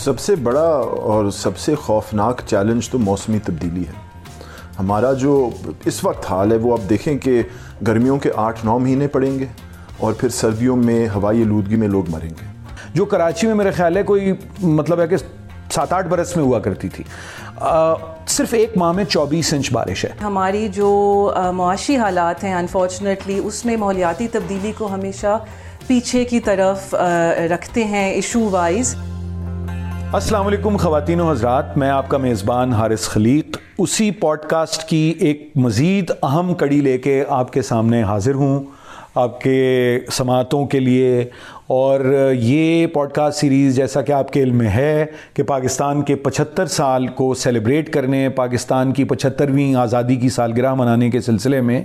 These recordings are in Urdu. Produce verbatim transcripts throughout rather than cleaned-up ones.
سب سے بڑا اور سب سے خوفناک چیلنج تو موسمی تبدیلی ہے. ہمارا جو اس وقت حال ہے وہ آپ دیکھیں کہ گرمیوں کے آٹھ نو مہینے پڑیں گے اور پھر سردیوں میں ہوائی آلودگی میں لوگ مریں گے. جو کراچی میں میرے خیال ہے کوئی مطلب ہے کہ سات آٹھ برس میں ہوا کرتی تھی، آ, صرف ایک ماہ میں چوبیس انچ بارش ہے. ہماری جو معاشی حالات ہیں انفارچونیٹلی اس میں ماحولیاتی تبدیلی کو ہمیشہ پیچھے کی طرف رکھتے ہیں ایشو وائز. السلام علیکم خواتین و حضرات، میں آپ کا میزبان حارث خلیق اسی پوڈ کاسٹ کی ایک مزید اہم کڑی لے کے آپ کے سامنے حاضر ہوں آپ کے سماعتوں کے لیے. اور یہ پوڈ کاسٹ سیریز جیسا کہ آپ کے علم میں ہے کہ پاکستان کے پچہتر سال کو سیلیبریٹ کرنے، پاکستان کی پچہترویں آزادی کی سالگرہ منانے کے سلسلے میں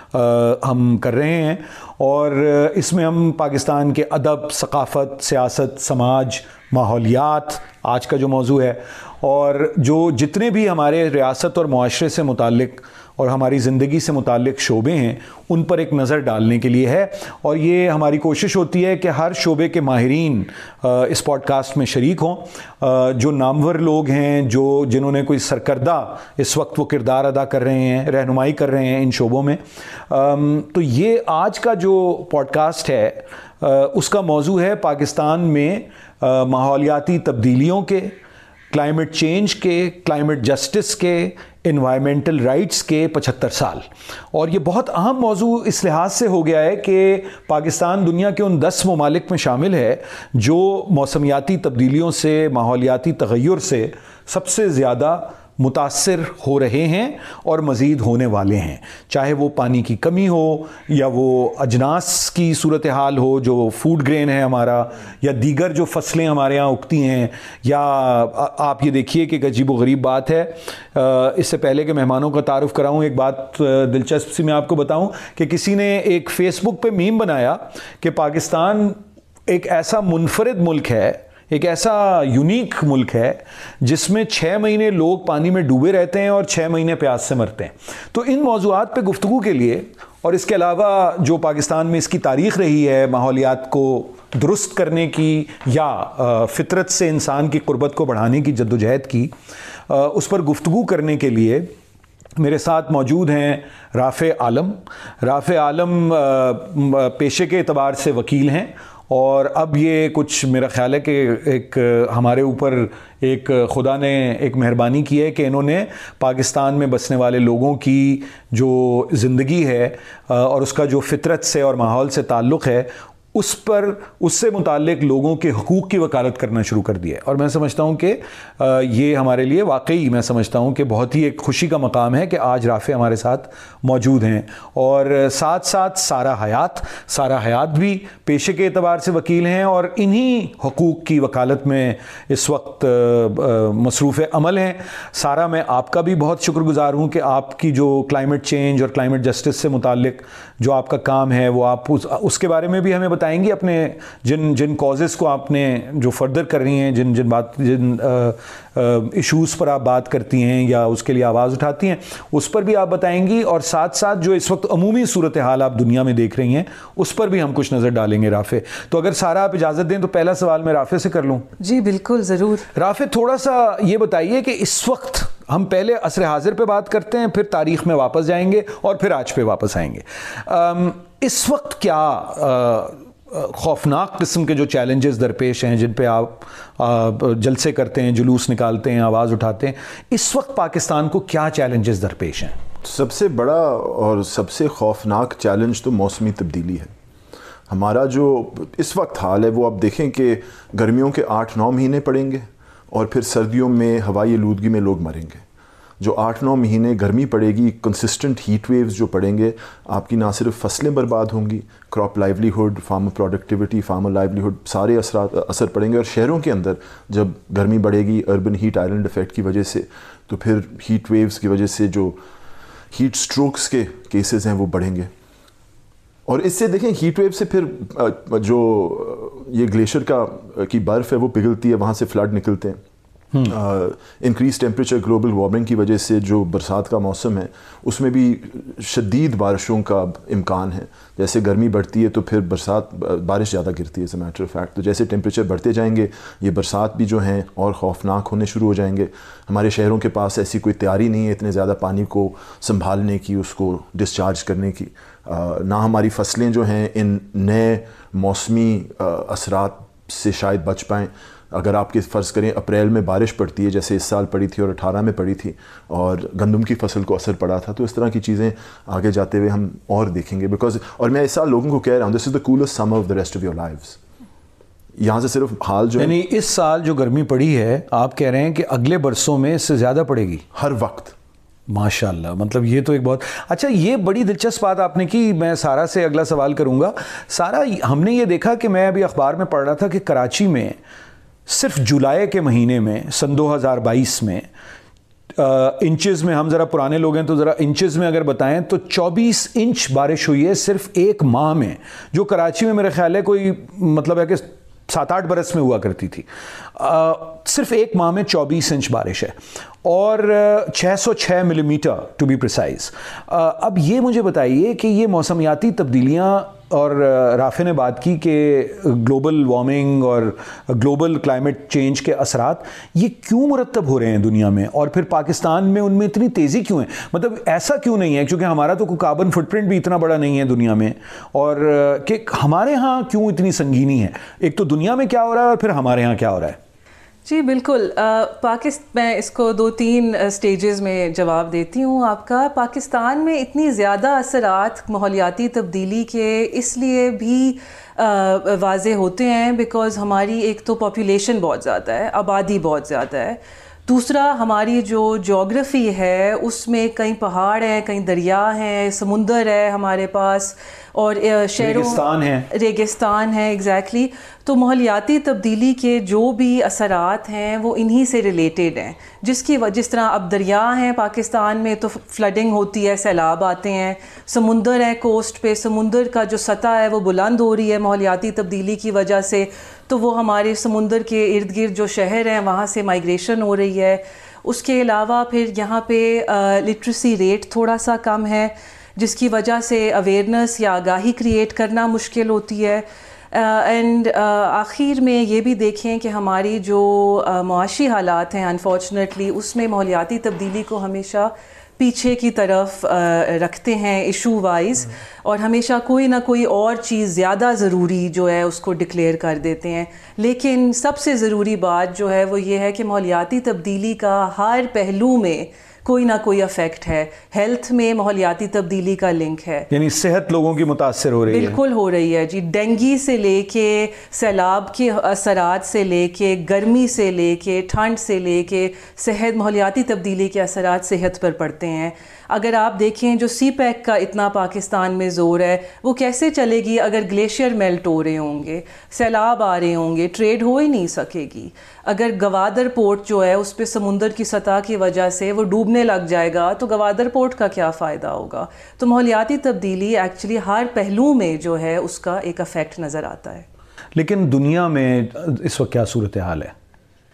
ہم کر رہے ہیں. اور اس میں ہم پاکستان کے ادب، ثقافت، سیاست، سماج، ماحولیات آج کا جو موضوع ہے، اور جو جتنے بھی ہمارے ریاست اور معاشرے سے متعلق اور ہماری زندگی سے متعلق شعبے ہیں ان پر ایک نظر ڈالنے کے لیے ہے. اور یہ ہماری کوشش ہوتی ہے کہ ہر شعبے کے ماہرین اس پوڈ کاسٹ میں شریک ہوں، جو نامور لوگ ہیں، جو جنہوں نے کوئی سرکردہ اس وقت وہ کردار ادا کر رہے ہیں، رہنمائی کر رہے ہیں ان شعبوں میں. تو یہ آج کا جو پوڈ کاسٹ ہے اس کا موضوع ہے پاکستان میں ماحولیاتی تبدیلیوں کے، کلائمیٹ چینج کے، کلائمیٹ جسٹس کے، انوائرمنٹل رائٹس کے پچہتر سال. اور یہ بہت اہم موضوع اس لحاظ سے ہو گیا ہے کہ پاکستان دنیا کے ان دس ممالک میں شامل ہے جو موسمیاتی تبدیلیوں سے، ماحولیاتی تغیر سے سب سے زیادہ متاثر ہو رہے ہیں اور مزید ہونے والے ہیں. چاہے وہ پانی کی کمی ہو، یا وہ اجناس کی صورتحال ہو جو فوڈ گرین ہے ہمارا، یا دیگر جو فصلیں ہمارے ہاں اگتی ہیں، یا آپ یہ دیکھیے کہ ایک عجیب و غریب بات ہے. اس سے پہلے کہ مہمانوں کا تعارف کراؤں، ایک بات دلچسپ سی میں آپ کو بتاؤں کہ کسی نے ایک فیس بک پہ میم بنایا کہ پاکستان ایک ایسا منفرد ملک ہے، ایک ایسا یونیک ملک ہے جس میں چھ مہینے لوگ پانی میں ڈوبے رہتے ہیں اور چھ مہینے پیاس سے مرتے ہیں. تو ان موضوعات پہ گفتگو کے لیے، اور اس کے علاوہ جو پاکستان میں اس کی تاریخ رہی ہے ماحولیات کو درست کرنے کی یا فطرت سے انسان کی قربت کو بڑھانے کی جدوجہد کی، اس پر گفتگو کرنے کے لیے میرے ساتھ موجود ہیں رافع عالم. رافع عالم پیشے کے اعتبار سے وکیل ہیں، اور اب یہ کچھ میرا خیال ہے کہ ایک ہمارے اوپر ایک خدا نے ایک مہربانی کی ہے کہ انہوں نے پاکستان میں بسنے والے لوگوں کی جو زندگی ہے اور اس کا جو فطرت سے اور ماحول سے تعلق ہے اس پر، اس سے متعلق لوگوں کے حقوق کی وکالت کرنا شروع کر دیا ہے. اور میں سمجھتا ہوں کہ یہ ہمارے لیے واقعی میں سمجھتا ہوں کہ بہت ہی ایک خوشی کا مقام ہے کہ آج رافع ہمارے ساتھ موجود ہیں. اور ساتھ ساتھ سارہ حیات سارہ حیات بھی پیشے کے اعتبار سے وکیل ہیں اور انہی حقوق کی وکالت میں اس وقت مصروف عمل ہیں. سارہ، میں آپ کا بھی بہت شکر گزار ہوں کہ آپ کی جو کلائمیٹ چینج اور کلائمیٹ جسٹس سے متعلق جو آپ کا کام ہے وہ آپ اس, اس کے بارے میں بھی ہمیں بتائیں گی، اپنے جن جن کازز کو آپ نے جو فردر کر رہی ہیں، جن جن بات جن ایشوز پر آپ بات کرتی ہیں یا اس کے لیے آواز اٹھاتی ہیں، اس پر بھی آپ بتائیں گی. اور ساتھ ساتھ جو اس وقت عمومی صورتحال آپ دنیا میں دیکھ رہی ہیں اس پر بھی ہم کچھ نظر ڈالیں گے. رافع، تو اگر سارا آپ اجازت دیں تو پہلا سوال میں رافع سے کر لوں. جی بالکل، ضرور. رافع، تھوڑا سا یہ بتائیے کہ اس وقت ہم پہلے عصر حاضر پہ بات کرتے ہیں، پھر تاریخ میں واپس جائیں گے اور پھر آج پہ واپس آئیں گے. اس وقت کیا خوفناک قسم کے جو چیلنجز درپیش ہیں جن پہ آپ جلسے کرتے ہیں، جلوس نکالتے ہیں، آواز اٹھاتے ہیں، اس وقت پاکستان کو کیا چیلنجز درپیش ہیں؟ سب سے بڑا اور سب سے خوفناک چیلنج تو موسمی تبدیلی ہے. ہمارا جو اس وقت حال ہے وہ آپ دیکھیں کہ گرمیوں کے آٹھ نو مہینے پڑیں گے اور پھر سردیوں میں ہوائی آلودگی میں لوگ مریں گے. جو آٹھ نو مہینے گرمی پڑے گی، کنسسٹنٹ ہیٹ ویوز جو پڑیں گے، آپ کی نہ صرف فصلیں برباد ہوں گی، crop livelihood, farmer productivity, farmer livelihood, سارے اثرات اثر پڑیں گے. اور شہروں کے اندر جب گرمی بڑھے گی اربن ہیٹ آئلینڈ افیکٹ کی وجہ سے، تو پھر ہیٹ ویوز کی وجہ سے جو ہیٹ سٹروکس کے کیسز ہیں وہ بڑھیں گے. اور اس سے دیکھیں ہیٹ ویو سے پھر جو یہ گلیشیئر کا کی برف ہے وہ پگھلتی ہے، وہاں سے فلڈ نکلتے ہیں. انکریز ٹیمپریچر گلوبل وارمنگ کی وجہ سے جو برسات کا موسم ہے اس میں بھی شدید بارشوں کا امکان ہے. جیسے گرمی بڑھتی ہے تو پھر برسات بارش زیادہ گرتی ہے as a matter of fact. تو جیسے ٹیمپریچر بڑھتے جائیں گے یہ برسات بھی جو ہیں اور خوفناک ہونے شروع ہو جائیں گے. ہمارے شہروں کے پاس ایسی کوئی تیاری نہیں ہے اتنے زیادہ پانی کو سنبھالنے کی, اس کو ڈسچارج کرنے کی. نہ ہماری فصلیں جو ہیں ان نئے موسمی اثرات سے شاید بچ پائیں. اگر آپ کے فرض کریں اپریل میں بارش پڑتی ہے جیسے اس سال پڑی تھی اور اٹھارہ میں پڑی تھی اور گندم کی فصل کو اثر پڑا تھا, تو اس طرح کی چیزیں آگے جاتے ہوئے ہم اور دیکھیں گے. بیکاز اور میں اس سال لوگوں کو کہہ رہا ہوں this is the coldest summer of the rest of your lives. یہاں سے صرف حال جو یعنی اس سال جو گرمی پڑی ہے آپ کہہ رہے ہیں کہ اگلے برسوں میں اس سے زیادہ پڑے گی ہر وقت. ماشاء اللہ, مطلب یہ تو ایک بہت اچھا, یہ بڑی دلچسپ بات آپ نے کی. میں سارا سے اگلا سوال کروں گا. سارا, ہم نے یہ دیکھا کہ میں ابھی اخبار میں پڑھ رہا تھا کہ کراچی میں صرف جولائی کے مہینے میں سن دو ہزار بائیس میں انچز میں, ہم ذرا پرانے لوگ ہیں تو ذرا انچز میں اگر بتائیں تو چوبیس انچ بارش ہوئی ہے صرف ایک ماہ میں, جو کراچی میں میرے خیال ہے کوئی مطلب ہے کہ سات آٹھ برس میں ہوا کرتی تھی. صرف ایک ماہ میں چوبیس انچ بارش ہے اور چھ سو چھ ملی میٹر ٹو بی پریسائز. اب یہ مجھے بتائیے کہ یہ موسمیاتی تبدیلیاں, اور رافع نے بات کی کہ گلوبل وارمنگ اور گلوبل کلائمیٹ چینج کے اثرات یہ کیوں مرتب ہو رہے ہیں دنیا میں, اور پھر پاکستان میں ان میں اتنی تیزی کیوں ہے؟ مطلب ایسا کیوں نہیں ہے کیونکہ ہمارا تو کوئی کاربن فٹ پرنٹ بھی اتنا بڑا نہیں ہے دنیا میں, اور کہ ہمارے ہاں کیوں اتنی سنگینی ہے؟ ایک تو دنیا میں کیا ہو رہا ہے اور پھر ہمارے ہاں کیا ہو رہا ہے؟ جی بالکل. پاکستان میں اس کو دو تین سٹیجز میں جواب دیتی ہوں آپ کا. پاکستان میں اتنی زیادہ اثرات ماحولیاتی تبدیلی کے اس لیے بھی واضح ہوتے ہیں بیکاز ہماری ایک تو پاپولیشن بہت زیادہ ہے, آبادی بہت زیادہ ہے. دوسرا ہماری جو جغرافی ہے اس میں کئی پہاڑ ہیں, کئی دریا ہیں, سمندر ہے ہمارے پاس, اور شہروں ریگستان ہے ریگستان ہے ایگزیکٹلی. تو ماحولیاتی تبدیلی کے جو بھی اثرات ہیں وہ انہی سے ریلیٹڈ ہیں, جس کی جس طرح اب دریا ہیں پاکستان میں تو فلڈنگ ہوتی ہے, سیلاب آتے ہیں. سمندر ہے کوسٹ پہ, سمندر کا جو سطح ہے وہ بلند ہو رہی ہے ماحولیاتی تبدیلی کی وجہ سے, تو وہ ہمارے سمندر کے ارد گرد جو شہر ہیں وہاں سے مائیگریشن ہو رہی ہے. اس کے علاوہ پھر یہاں پہ لٹریسی ریٹ تھوڑا سا کم ہے جس کی وجہ سے اویئرنیس یا آگاہی کریٹ کرنا مشکل ہوتی ہے. اینڈ آخر میں یہ بھی دیکھیں کہ ہماری جو معاشی حالات ہیں انفارچونیٹلی اس میں ماحولیاتی تبدیلی کو ہمیشہ پیچھے کی طرف رکھتے ہیں ایشو وائز, اور ہمیشہ کوئی نہ کوئی اور چیز زیادہ ضروری جو ہے اس کو ڈکلیئر کر دیتے ہیں. لیکن سب سے ضروری بات جو ہے وہ یہ ہے کہ ماحولیاتی تبدیلی کا ہر پہلو میں کوئی نہ کوئی افیکٹ ہے. ہیلتھ میں ماحولیاتی تبدیلی کا لنک ہے, یعنی صحت لوگوں کی متاثر ہو رہی ہے. بالکل ہو رہی ہے جی. ڈینگی سے لے کے سیلاب کے اثرات سے لے کے گرمی سے لے کے ٹھنڈ سے لے کے صحت, ماحولیاتی تبدیلی کے اثرات صحت پر پڑتے ہیں. اگر آپ دیکھیں جو سی پیک کا اتنا پاکستان میں زور ہے وہ کیسے چلے گی اگر گلیشیئر میلٹ ہو رہے ہوں گے, سیلاب آ رہے ہوں گے, ٹریڈ ہو ہی نہیں سکے گی. اگر گوادر پورٹ جو ہے اس پہ سمندر کی سطح کی وجہ سے وہ ڈوبنے لگ جائے گا تو گوادر پورٹ کا کیا فائدہ ہوگا؟ تو ماحولیاتی تبدیلی ایکچولی ہر پہلو میں جو ہے اس کا ایک افیکٹ نظر آتا ہے. لیکن دنیا میں اس وقت کیا صورتحال ہے؟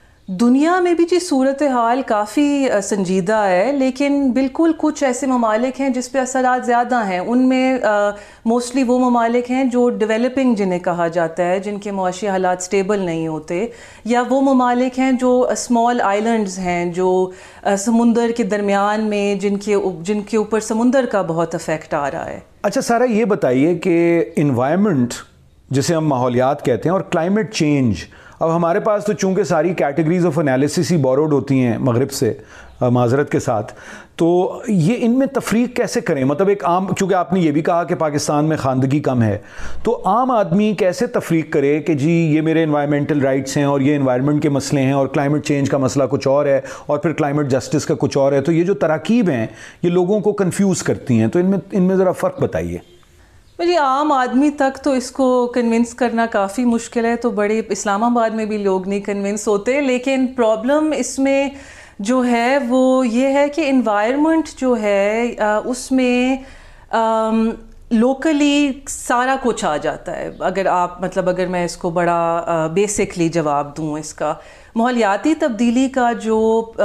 دنیا میں بھی جی صورتحال کافی سنجیدہ ہے, لیکن بالکل کچھ ایسے ممالک ہیں جس پہ اثرات زیادہ ہیں. ان میں موسٹلی وہ ممالک ہیں جو ڈیولپنگ جنہیں کہا جاتا ہے, جن کے معاشی حالات سٹیبل نہیں ہوتے, یا وہ ممالک ہیں جو اسمال آئیلینڈز ہیں جو سمندر کے درمیان میں جن کے جن کے اوپر سمندر کا بہت افیکٹ آ رہا ہے. اچھا سارا یہ بتائیے کہ انوائرمنٹ جسے ہم ماحولیات کہتے ہیں اور کلائمیٹ چینج, اب ہمارے پاس تو چونکہ ساری کیٹیگریز آف انالیسس ہی بوروڈ ہوتی ہیں مغرب سے, معذرت کے ساتھ, تو یہ ان میں تفریق کیسے کریں؟ مطلب ایک عام, چونکہ آپ نے یہ بھی کہا کہ پاکستان میں خواندگی کم ہے, تو عام آدمی کیسے تفریق کرے کہ جی یہ میرے انوائرمنٹل رائٹس ہیں اور یہ انوائرمنٹ کے مسئلے ہیں اور کلائمیٹ چینج کا مسئلہ کچھ اور ہے اور پھر کلائمیٹ جسٹس کا کچھ اور ہے. تو یہ جو تراکیب ہیں یہ لوگوں کو کنفیوز کرتی ہیں, تو ان میں ان میں ذرا فرق بتائیے. جی عام آدمی تک تو اس کو کنونس کرنا کافی مشکل ہے, تو بڑے اسلام آباد میں بھی لوگ نہیں کنونس ہوتے. لیکن پرابلم اس میں جو ہے وہ یہ ہے کہ انوائرمنٹ جو ہے اس میں لوکلی سارا کچھ آ جاتا ہے. اگر آپ مطلب اگر میں اس کو بڑا بیسکلی جواب دوں اس کا, ماحولیاتی تبدیلی کا جو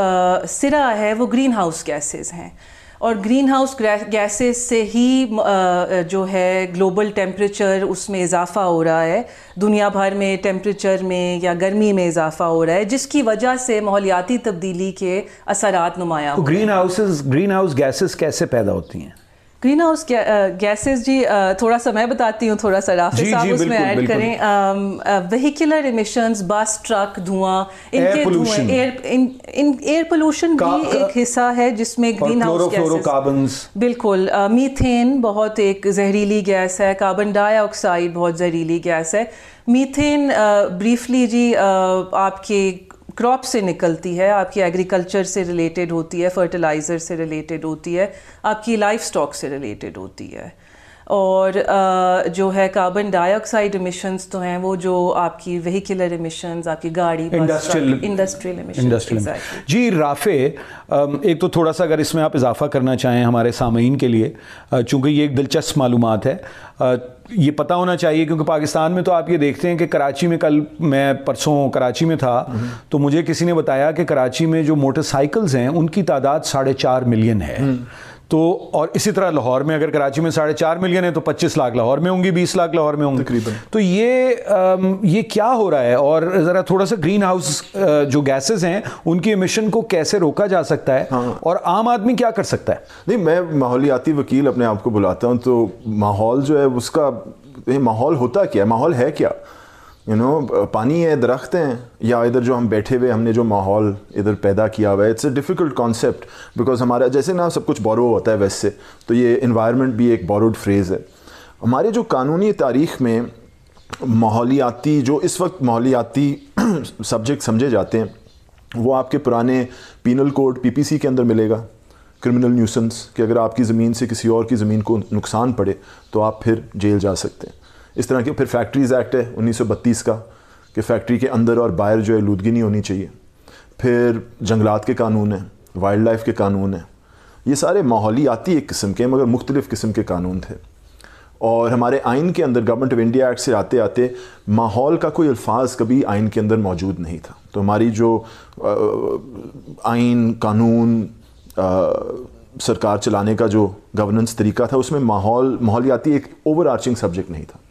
سرا ہے وہ گرین ہاؤس گیسز ہیں, اور گرین ہاؤس گیسز سے ہی جو ہے گلوبل ٹیمپریچر اس میں اضافہ ہو رہا ہے, دنیا بھر میں ٹیمپریچر میں یا گرمی میں اضافہ ہو رہا ہے, جس کی وجہ سے ماحولیاتی تبدیلی کے اثرات نمایاں ہو. Green houses green house gases کیسے پیدا ہوتی ہیں؟ گرین ہاؤس گیسز جی تھوڑا سا میں بتاتی ہوں, تھوڑا سا رافع صاحب اس میں ایڈ کریں. وہیکولر ایمیشنز, بس, ٹرک, دھواں, ان کے دھوئیں, ایئر پولوشن بھی ایک حصہ ہے جس میں گرین ہاؤس گیسز, بالکل. میتھین بہت ایک زہریلی گیس ہے, کاربن ڈائی آکسائڈ بہت زہریلی گیس ہے. میتھین بریفلی جی آپ کے کراپ سے نکلتی ہے, آپ کی ایگریکلچر سے ریلیٹڈ ہوتی ہے, فرٹیلائزر سے ریلیٹڈ ہوتی ہے, آپ کی لائف سٹاک سے ریلیٹڈ ہوتی ہے. اور جو ہے کاربن ڈائی آکسائڈ ایمیشنز تو ہیں وہ جو آپ کی وہیکولر ایمیشنز, آپ کی گاڑی, انڈسٹریل ایمیشنز. جی رافع, ایک تو تھوڑا سا اگر اس میں آپ اضافہ کرنا چاہیں ہمارے سامعین کے لیے, چونکہ یہ ایک دلچسپ معلومات ہے, یہ پتہ ہونا چاہیے کیونکہ پاکستان میں تو آپ یہ دیکھتے ہیں کہ کراچی میں, کل میں پرسوں کراچی میں تھا تو مجھے کسی نے بتایا کہ کراچی میں جو موٹر سائیکلز ہیں ان کی تعداد ساڑھے چار ملین ہے. تو اور اسی طرح لاہور میں اگر کراچی میں ساڑھے چار ملین ہے تو پچیس لاکھ لاہور میں ہوں گی, بیس لاکھ لاہور میں ہوں گی تقریباً. تو یہ یہ کیا ہو رہا ہے, اور ذرا تھوڑا سا گرین ہاؤس جو گیسز ہیں ان کی ایمیشن کو کیسے روکا جا سکتا ہے اور عام آدمی کیا کر سکتا ہے؟ نہیں, میں ماحولیاتی وکیل اپنے آپ کو بلاتا ہوں. تو ماحول جو ہے اس کا ماحول ہوتا کیا ہے, ماحول ہے کیا؟ یو نو پانی ہے, درخت ہیں, یا ادھر جو ہم بیٹھے ہوئے ہم نے جو ماحول ادھر پیدا کیا ہوا ہے. It's a difficult concept because ہمارا جیسے نا سب کچھ بورو ہوتا ہے ویسے سے, تو یہ انوائرمنٹ بھی ایک بوروڈ فریز ہے. ہمارے جو قانونی تاریخ میں ماحولیاتی جو اس وقت ماحولیاتی سبجیکٹ سمجھے جاتے ہیں وہ آپ کے پرانے پینل کوڈ پی پی سی کے اندر ملے گا, کرمنل نیوسنس, کہ اگر آپ کی زمین سے کسی اور کی زمین کو نقصان پڑے تو آپ پھر جیل جا سکتے ہیں. اس طرح کے پھر فیکٹریز ایکٹ ہے انیس سو بتیس کا کہ فیکٹری کے اندر اور باہر جو ہے آلودگی نہیں ہونی چاہیے. پھر جنگلات کے قانون ہیں, وائلڈ لائف کے قانون ہیں. یہ سارے ماحولیاتی ایک قسم کے مگر مختلف قسم کے قانون تھے. اور ہمارے آئین کے اندر گورنمنٹ آف انڈیا ایکٹ سے آتے آتے ماحول کا کوئی الفاظ کبھی آئین کے اندر موجود نہیں تھا. تو ہماری جو آئین, قانون, سرکار چلانے کا جو گورننس طریقہ تھا اس میں ماحول ماحولیاتی ایک اوور آرچنگ سبجیکٹ نہیں تھا.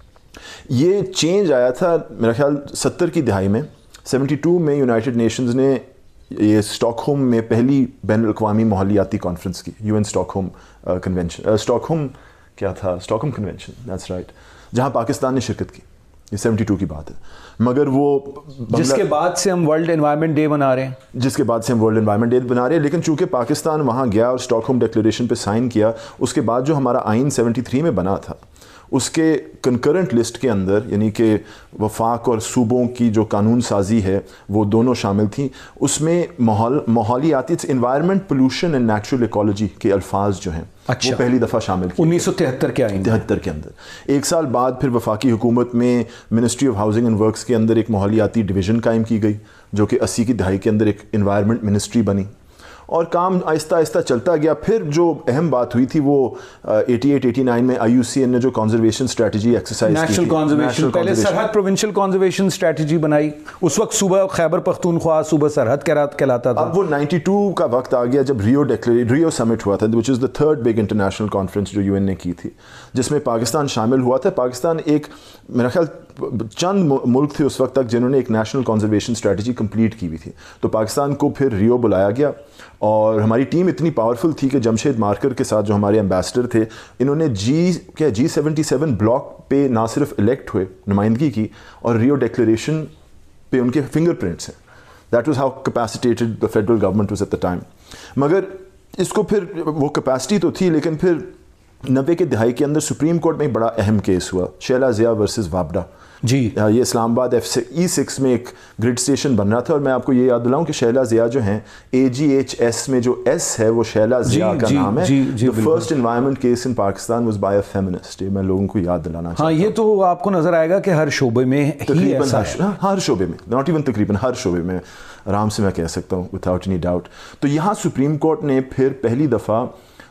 یہ چینج آیا تھا میرا خیال ستر کی دہائی میں. سیونٹی ٹو میں یونائٹڈ نیشنز نے یہ اسٹاک ہوم میں پہلی بین الاقوامی ماحولیاتی کانفرنس کی, U N Stockholm convention, Stockholm کیا تھا, Stockholm convention, that's right, جہاں پاکستان نے شرکت کی. یہ سیونٹی ٹو کی بات ہے, مگر وہ جس کے بعد سے ہم ورلڈ انوائرمنٹ ڈے بنا رہے ہیں جس کے بعد سے ہم ورلڈ انوائرمنٹ ڈے بنا رہے ہیں لیکن چونکہ پاکستان وہاں گیا اور اسٹاک ہوم ڈکلیریشن پہ سائن کیا, اس کے بعد جو ہمارا آئین سیونٹی تھری میں بنا تھا اس کے کنکرنٹ لسٹ کے اندر, یعنی کہ وفاق اور صوبوں کی جو قانون سازی ہے وہ دونوں شامل تھیں. اس میں ماحول ماحولیاتی environment, pollution and natural ecology کے الفاظ جو ہیں اچھا. وہ پہلی دفعہ شامل کیے انیس سو تہتر کے آئین تہتر کے اندر. ایک سال بعد پھر وفاقی حکومت میں ministry of housing and works کے اندر ایک ماحولیاتی ڈویژن قائم کی گئی جو کہ اسی کی دہائی کے اندر ایک انوائرمنٹ منسٹری بنی, اور کام آہستہ آہستہ چلتا گیا. پھر جو اہم بات ہوئی تھی وہ ایٹی ایٹ ایٹی نائن میں آئی یو سی این نے جو کنزرویشن اسٹریٹجی ایکسرسائز کی, نیشنل کنزرویشن, پہلے سرحد پروونشل کنزرویشن اسٹریٹجی بنائی. اس وقت صوبہ خیبر پختونخوا صوبہ سرحد کہلاتا تھا. اب وہ نائنٹی ٹو کا وقت آ گیا جب ریو ڈیکلیری ریو سمٹ ہوا تھا, which is the third big international conference جو یو این نے کی تھی, جس میں پاکستان شامل ہوا تھا. پاکستان ایک میرا خیال چند ملک تھے اس وقت تک جنہوں نے ایک نیشنل کنزرویشن اسٹریٹجی کمپلیٹ کی ہوئی تھی. تو پاکستان کو پھر ریو بلایا گیا, اور ہماری ٹیم اتنی پاورفل تھی کہ جمشید مارکر کے ساتھ جو ہمارے ایمبیسڈر تھے, انہوں نے جی کیا جی سیونٹی سیون بلاک پہ نہ صرف الیکٹ ہوئے, نمائندگی کی, اور ریو ڈیکلیریشن پہ ان کے فنگر پرنٹس ہیں. That was how capacitated the federal government was at the time. مگر اس کو پھر وہ کیپیسٹی تو تھی, لیکن پھر نوے کے دہائی کے اندر سپریم کورٹ میں ایک بڑا اہم کیس ہوا, شیلا ضیا ورسز وابڈا. جی یہ اسلام آباد ایف ای سکس میں ایک گرڈ اسٹیشن بن رہا تھا, اور میں آپ کو یہ یاد دلاؤں کہ شیلا ضیا جو ہیں اے جی ایچ ایس میں جو ایس ہے وہ شیلا ضیا کا نام ہے. The first environment case in Pakistan was by a feminist. یہ میں لوگوں کو یاد دلانا چاہتا ہوں. ہاں, یہ تو آپ کو نظر آئے گا کہ ہر شعبے میں تقریباً ہر شعبے میں, ناٹ ایون تقریباً ہر شعبے میں آرام سے میں کہہ سکتا ہوں وداؤٹ اینی ڈاؤٹ. تو یہاں سپریم کورٹ نے پھر پہلی دفعہ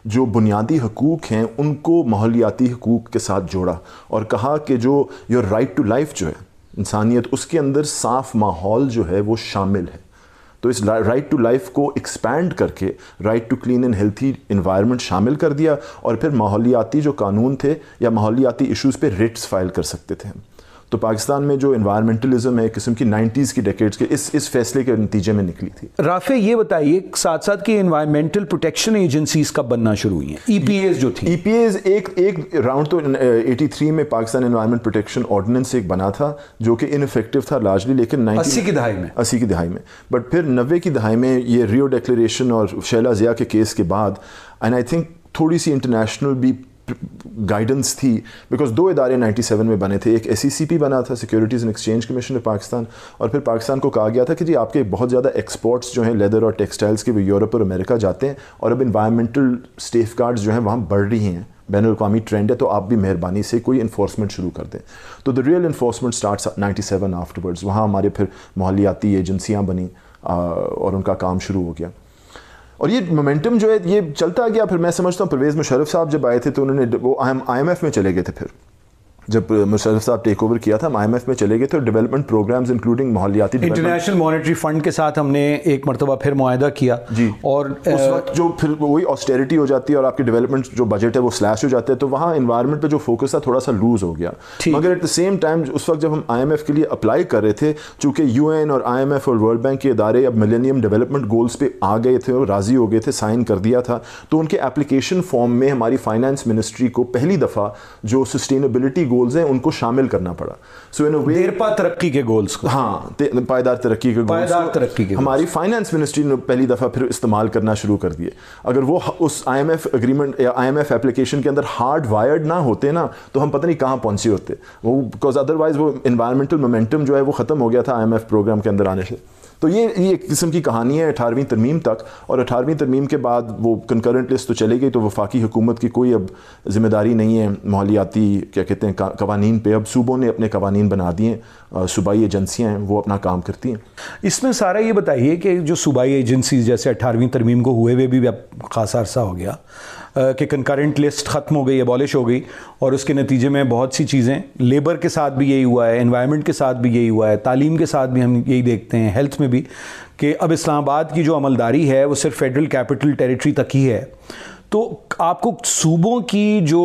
جو بنیادی حقوق ہیں ان کو ماحولیاتی حقوق کے ساتھ جوڑا اور کہا کہ جو یور رائٹ ٹو لائف جو ہے انسانیت، اس کے اندر صاف ماحول جو ہے وہ شامل ہے. تو اس رائٹ ٹو لائف کو ایکسپینڈ کر کے right to clean and healthy environment شامل کر دیا، اور پھر ماحولیاتی جو قانون تھے یا ماحولیاتی ایشوز پہ ریٹس فائل کر سکتے تھے. تو پاکستان میں جو انوائرمنٹلزم ہے ایک قسم کی نائنٹیز کی ڈیکیڈز کے اس اس فیصلے کے نتیجے میں نکلی تھی. رافع یہ بتائیے ساتھ ساتھ کہ انوائرمنٹل پروٹیکشن ایجنسیز کب بننا شروع ہوئی ہیں؟ ای پی ایز جو تھی، ای پی ایز ایک ایک راؤنڈ تو ایٹی تھری میں پاکستان انوائرمنٹ پروٹیکشن آرڈیننس ایک بنا تھا جو کہ انفیکٹو تھا لارجلی، لیکن اسی کی دہائی میں اسی کی دہائی میں بٹ پھر نوے کی دہائی میں یہ ریو ڈیکلیریشن اور شیلا ضیاء کے کیس کے بعد اینڈ آئی تھنک تھوڑی سی انٹرنیشنل بھی گائیڈنس تھی، بیکاز دو ادارے نائنٹی سیون میں بنے تھے. ایک ایس ای سی پی بنا تھا، securities and exchange commission of Pakistan, اور پھر پاکستان کو کہا گیا تھا کہ جی آپ کے بہت زیادہ ایکسپورٹس جو ہیں لیدر اور ٹیکسٹائلز کے وہ یورپ اور امریکہ جاتے ہیں، اور اب انوائرمنٹل سیف گارڈز جو ہیں وہاں بڑھ رہی ہیں، بین الاقوامی ٹرینڈ ہے، تو آپ بھی مہربانی سے کوئی انفورسمنٹ شروع کر دیں. تو the real enforcement starts ninety seven afterwards. وہاں ہمارے پھر ماحولیاتی ایجنسیاں بنیں اور ان کا کام شروع ہو گیا، اور یہ مومنٹم جو ہے یہ چلتا گیا. پھر میں سمجھتا ہوں پرویز مشرف صاحب جب آئے تھے تو انہوں نے وہ آئی ایم ایف میں چلے گئے تھے. پھر جب مشرف صاحب ٹیک اوور کیا تھا ہم آئی ایم ایف میں چلے گئے تھے، اور ڈیولپمنٹ پروگرامز انکلوڈنگ ماحولیاتی انٹرنیشنل مانیٹری فنڈ کے ساتھ ہم نے ایک مرتبہ پھر معاہدہ کیا جی. اور اس وقت جو پھر وہی آسٹیریٹی ہو جاتی ہے اور آپ کی ڈیولپمنٹ جو بجٹ ہے وہ سلیش ہو جاتا ہے، تو وہاں انوائرمنٹ پہ جو فوکس تھا تھوڑا سا لوز ہو گیا. مگر ایٹ دا سیم ٹائم اس وقت جب ہم آئی ایم ایف کے لیے اپلائی کر رہے تھے، چونکہ یو این اور آئی ایم ایف اور ورلڈ بینک کے ادارے اب ملینیم ڈیولپمنٹ گولز پہ آ گئے تھے اور راضی ہو گئے تھے، سائن کر دیا تھا، تو ان کے اپلیکیشن فارم میں ہماری فائنانس منسٹری کو پہلی دفعہ جو سسٹینیبلٹی گولز ہیں ان کو شامل کرنا پڑا. سو ان وے دیرپا ترقی کے گولز کو، ہاں پائیدار ترقی کے پائیدار ترقی کے ہماری فائنانس منسٹری نے پہلی دفعہ پھر استعمال کرنا شروع کر دیے. اگر وہ اس آئی ایم ایف اگریمنٹ یا آئی ایم ایف اپلیکیشن کے اندر ہارڈ وائرڈ نہ ہوتے نا تو ہم پتہ نہیں کہاں پہنچے ہوتے وہ، بیکاز ادروائز وہ انوائرمنٹل مومنٹم جو ہے وہ ختم ہو گیا تھا آئی ایم ایف پروگرام کے اندر آنے سے. تو یہ یہ ایک قسم کی کہانی ہے اٹھارہویں ترمیم تک، اور اٹھارہویں ترمیم کے بعد وہ کنکرنٹ لسٹ تو چلے گئی، تو وفاقی حکومت کی کوئی اب ذمہ داری نہیں ہے ماحولیاتی کیا کہتے ہیں قوانین پہ. اب صوبوں نے اپنے قوانین بنا دیے، صوبائی ایجنسیاں ہیں وہ اپنا کام کرتی ہیں. اس میں سارا یہ بتائیے کہ جو صوبائی ایجنسیز جیسے اٹھارہویں ترمیم کو ہوئے ہوئے بھی اب خاصا عرصہ ہو گیا کہ کنکرنٹ لسٹ ختم ہو گئی، ابالش ہو گئی، اور اس کے نتیجے میں بہت سی چیزیں لیبر کے ساتھ بھی یہی ہوا ہے، انوائرمنٹ کے ساتھ بھی یہی ہوا ہے، تعلیم کے ساتھ بھی ہم یہی دیکھتے ہیں، ہیلتھ میں بھی، کہ اب اسلام آباد کی جو عملداری ہے وہ صرف فیڈرل کیپٹل ٹیریٹری تک ہی ہے. تو آپ کو صوبوں کی جو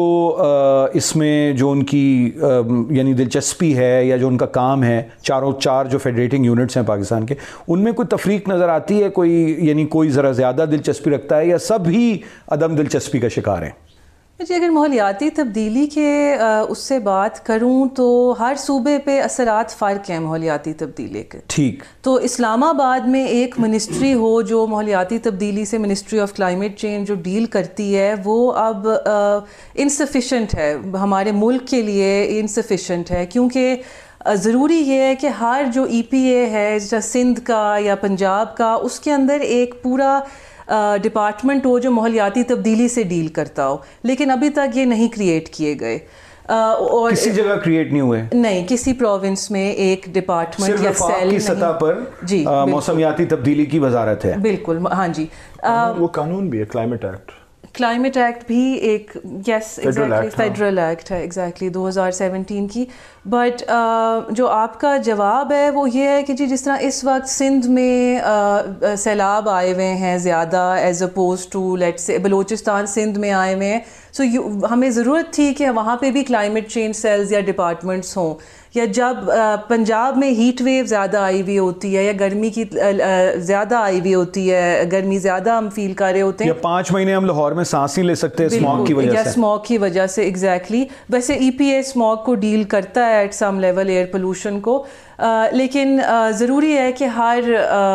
اس میں جو ان کی یعنی دلچسپی ہے یا جو ان کا کام ہے، چاروں چار جو فیڈریٹنگ یونٹس ہیں پاکستان کے، ان میں کوئی تفریق نظر آتی ہے؟ کوئی یعنی کوئی ذرا زیادہ دلچسپی رکھتا ہے یا سب ہی عدم دلچسپی کا شکار ہیں؟ جی اگر ماحولیاتی تبدیلی کے اس سے بات کروں تو ہر صوبے پہ اثرات فرق ہیں ماحولیاتی تبدیلی کے. ٹھیک. تو اسلام آباد میں ایک منسٹری ہو جو ماحولیاتی تبدیلی سے، منسٹری آف کلائمیٹ چینج جو ڈیل کرتی ہے، وہ اب انسفیشینٹ ہے ہمارے ملک کے لیے، انسفیشینٹ ہے کیونکہ ضروری یہ ہے کہ ہر جو ای پی اے ہے جیسا سندھ کا یا پنجاب کا، اس کے اندر ایک پورا ڈپارٹمنٹ ہو جو ماحولیاتی تبدیلی سے ڈیل کرتا ہو، لیکن ابھی تک یہ نہیں کریٹ کیے گئے. اور کسی جگہ کریٹ نہیں ہوئے؟ نہیں، کسی پروونس میں ایک ڈپارٹمنٹ یا سیل کی سطح پر جی موسمیاتی تبدیلی کی وزارت ہے. بالکل، ہاں جی. وہ قانون بھی ہے کلائمیٹ ایکٹ. کلائمیٹ ایکٹ بھی ایک یس ایگزیکٹلی فیڈرل ایکٹ ہے، ایگزیکٹلی دو ہزار سیونٹین کی. بٹ جو آپ کا جواب ہے وہ یہ ہے کہ جی جس طرح اس وقت سندھ میں سیلاب آئے ہوئے ہیں زیادہ ایز اپوز ٹو لیٹ سے بلوچستان سندھ میں آئے ہوئے ہیں، سو ہمیں ضرورت تھی کہ وہاں پہ بھی کلائمیٹ چینج سیلز یا ڈپارٹمنٹس ہوں. یا جب پنجاب میں ہیٹ ویو زیادہ آئی ہوئی ہوتی ہے یا گرمی کی زیادہ آئی ہوئی ہوتی ہے، گرمی زیادہ ہم فیل کر رہے ہوتے ہیں، یا پانچ مہینے ہم لاہور میں سانس نہیں لے سکتے اسموگ کی وجہ سے، یا اسموگ کی وجہ سے. ایگزیکٹلی. ویسے ای پی اے اسموگ کو ڈیل کرتا ہے at some level air pollution کو، لیکن ضروری ہے کہ ہر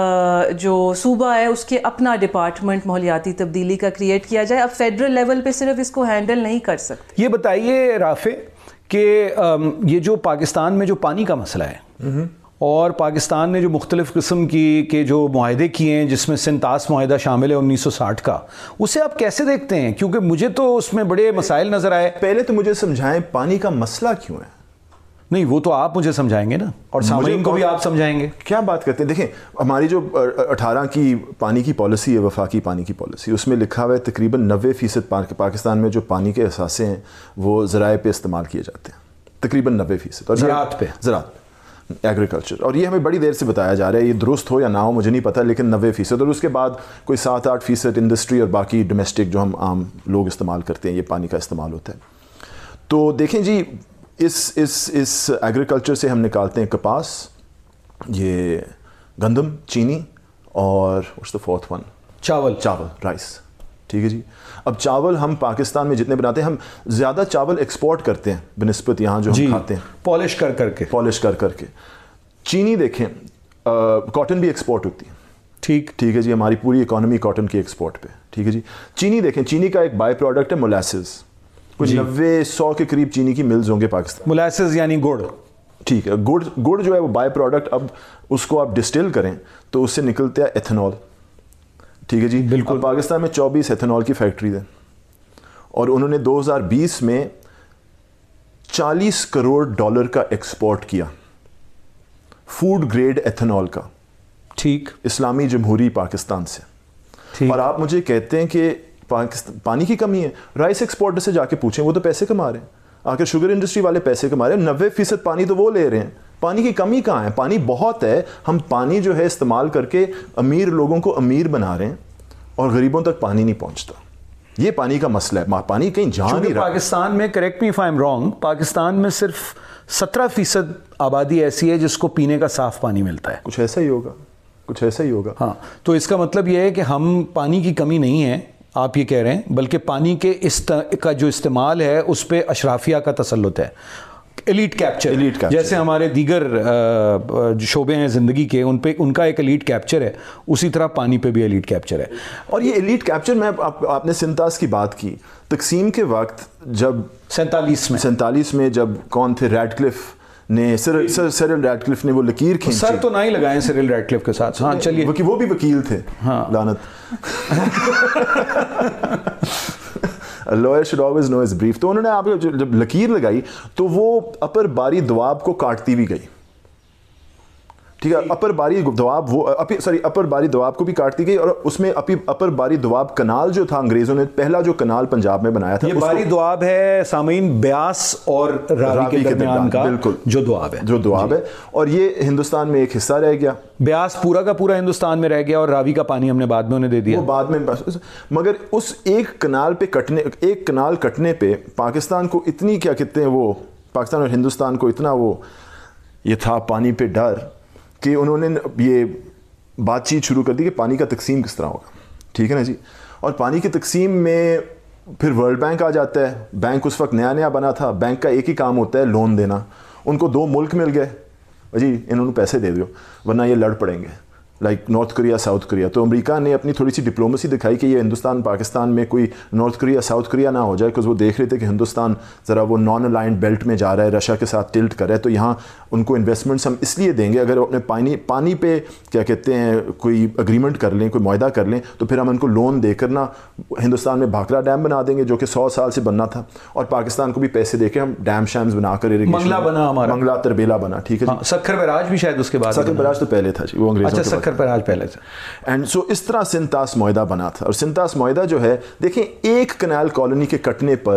جو صوبہ ہے اس کے اپنا ڈپارٹمنٹ ماحولیاتی تبدیلی کا کریٹ کیا جائے. اب فیڈرل لیول پہ صرف اس کو ہینڈل نہیں کر سکتے. یہ بتائیے رافع کہ یہ جو پاکستان میں جو پانی کا مسئلہ ہے اور پاکستان نے جو مختلف قسم کی کے جو معاہدے کیے ہیں جس میں سنتاس معاہدہ شامل ہے انیس سو ساٹھ کا، اسے آپ کیسے دیکھتے ہیں؟ کیونکہ مجھے تو اس میں بڑے مسائل نظر آئے. پہلے تو مجھے سمجھائیں پانی کا مسئلہ کیوں ہے؟ نہیں وہ تو آپ مجھے سمجھائیں گے نا, اور سامعین کو بھی آپ سمجھائیں گے. کیا بات کرتے ہیں, دیکھیں ہماری جو اٹھارہ کی پانی کی پالیسی ہے, وفاقی پانی کی پالیسی, اس میں لکھا ہوا ہے تقریباً نوے فیصد پاکستان میں جو پانی کے اثاثے ہیں وہ ذرائع پہ استعمال کیے جاتے ہیں, تقریباً نوے فیصد. اور زراعت پہ زراعت پہ ایگریکلچر, اور یہ ہمیں بڑی دیر سے بتایا جا رہا ہے, یہ درست ہو یا نہ ہو مجھے نہیں پتہ, لیکن نوے فیصد. اور اس کے بعد کوئی سات آٹھ فیصد انڈسٹری اور باقی ڈومیسٹک جو ہم عام لوگ استعمال کرتے ہیں, یہ پانی کا استعمال ہوتا ہے. تو دیکھیں جی, اس اس اس ایگریکلچر سے ہم نکالتے ہیں کپاس, یہ گندم, چینی, اور what's the fourth one, چاول چاول رائس. ٹھیک ہے جی. اب چاول ہم پاکستان میں جتنے بناتے ہیں, ہم زیادہ چاول ایکسپورٹ کرتے ہیں بنسبت یہاں جو ہم کھاتے ہیں, پالش کر کر کے پالش کر کر کے. چینی دیکھیں, کاٹن بھی ایکسپورٹ ہوتی ہے. ٹھیک ٹھیک ہے جی, ہماری پوری اکانومی کاٹن کی ایکسپورٹ پہ. ٹھیک ہے جی. چینی دیکھیں, چینی کا ایک بائی پروڈکٹ ہے مولیسز, کچھ نوے سو کے قریب چینی کی ملز ہوں گے پاکستان. مولیسز یعنی گڑ. ٹھیک ہے, گڑ گڑ جو ہے وہ بائی پروڈکٹ, اب اس کو آپ ڈسٹل کریں تو اس سے نکلتا ہے ایتھنول. ٹھیک ہے جی. بالکل. پاکستان میں چوبیس ایتھنول کی فیکٹریز ہیں, اور انہوں نے دو ہزار بیس میں چالیس کروڑ ڈالر کا ایکسپورٹ کیا فوڈ گریڈ ایتھنول کا. ٹھیک. اسلامی جمہوری پاکستان سے. ٹھیک. اور آپ مجھے کہتے ہیں کہ پاکستان پانی کی کمی ہے. رائس ایکسپورٹر سے جا کے پوچھیں, وہ تو پیسے کما رہے ہیں. آخر شوگر انڈسٹری والے پیسے کما رہے ہیں, نوے فیصد پانی تو وہ لے رہے ہیں. پانی کی کمی کہاں ہے؟ پانی بہت ہے. ہم پانی جو ہے استعمال کر کے امیر لوگوں کو امیر بنا رہے ہیں, اور غریبوں تک پانی نہیں پہنچتا. یہ پانی کا مسئلہ ہے. پانی کہیں جہاں نہیں رہا. پاکستان میں, correct me if I am wrong, Pakistan میں صرف سترہ فیصد آبادی ایسی ہے جس کو پینے کا صاف پانی ملتا ہے. کچھ ایسا ہی ہوگا, کچھ ایسا ہی ہوگا. ہاں, تو اس کا مطلب یہ ہے کہ ہم پانی کی کمی نہیں ہے, آپ یہ کہہ رہے ہیں, بلکہ پانی کے است کا جو استعمال ہے اس پہ اشرافیہ کا تسلط ہے. ایلیٹ کیپچر, ایلیٹ کیپچر جیسے ہمارے دیگر جو شعبے ہیں زندگی کے, ان پہ ان کا ایک ایلیٹ کیپچر ہے, اسی طرح پانی پہ بھی ایلیٹ کیپچر ہے. اور یہ ایلیٹ کیپچر, میں آپ, آپ نے سنتاس کی بات کی, تقسیم کے وقت جب سینتالیس میں سینتالیس میں جب کون تھے, ریڈ کلف نے, سر سیرل ریڈ کلف نے وہ لکیر کھینچی. سر تو نہ ہی لگائیں سیرل ریڈ کلف کے ساتھ. ہاں چلیے, وہ بھی وکیل تھے. ہاں لعنت. A lawyer should always know his brief. تو انہوں نے آپ جب لکیر لگائی تو وہ اپر باری دواب کو کاٹتی بھی گئی. ٹھیک ہے, اپر باری دواب وہ سوری اپر باری دواب کو بھی کاٹتی گئی, اور اس میں اپر باری دواب کنال جو تھا, انگریزوں نے پہلا جو کنال پنجاب میں بنایا تھا, یہ باری دواب ہے سامعین, بیاس اور راوی کے درمیان کا بالکل جو دواب ہے, جو دواب ہے, اور یہ ہندوستان میں ایک حصہ رہ گیا. بیاس پورا کا پورا ہندوستان میں رہ گیا, اور راوی کا پانی ہم نے بعد میں انہیں دے دیا. وہ بعد میں, مگر اس ایک کنال پہ کٹنے ایک کنال کٹنے پہ پاکستان کو اتنی, کیا کہتے ہیں وہ, پاکستان اور ہندوستان کو اتنا وہ یہ تھا پانی پہ ڈر, کہ انہوں نے یہ بات چیت شروع کر دی کہ پانی کا تقسیم کس طرح ہوگا. ٹھیک ہے نا جی. اور پانی کی تقسیم میں پھر ورلڈ بینک آ جاتا ہے. بینک اس وقت نیا نیا بنا تھا, بینک کا ایک ہی کام ہوتا ہے لون دینا. ان کو دو ملک مل گئے, جی انہوں نے پیسے دے دو ورنہ یہ لڑ پڑیں گے, like North Korea, South Korea. تو امریکہ نے اپنی تھوڑی سی ڈپلومسی دکھائی کہ یہ ہندوستان پاکستان میں کوئی نارتھ کوریا ساؤتھ کوریا نہ ہو جائے, بکاز وہ دیکھ رہے تھے کہ ہندوستان ذرا وہ نان الائنڈ بیلٹ میں جا رہا ہے, رشیا کے ساتھ ٹلٹ کر رہا ہے, تو یہاں ان کو انویسٹمنٹس ہم اس لیے دیں گے اگر اپنے پانی پانی پہ کیا کہتے ہیں کوئی اگریمنٹ کر لیں, کوئی معاہدہ کر لیں, تو پھر ہم ان کو لون دے کر نا ہندوستان میں بھاکرا ڈیم بنا دیں گے جو کہ سو سال سے بننا تھا, اور پاکستان کو بھی پیسے دے کے ہم ڈیم شیمز بنا کر, منگلہ بنا ہمارا, منگلہ تربیلا بنا. ٹھیک ہے, سکھر بیراج بھی شاید اس کے بعد, سکھر بیراج تو پہلے تھا جی, وہ انگریزوں. اچھا, سکھر بیراج پہلے تھا. اینڈ سو اس طرح سنتاس معاہدہ بنا تھا. اور سنتاس معاہدہ جو ہے, دیکھیں ایک کنال کالونی کے کٹنے پر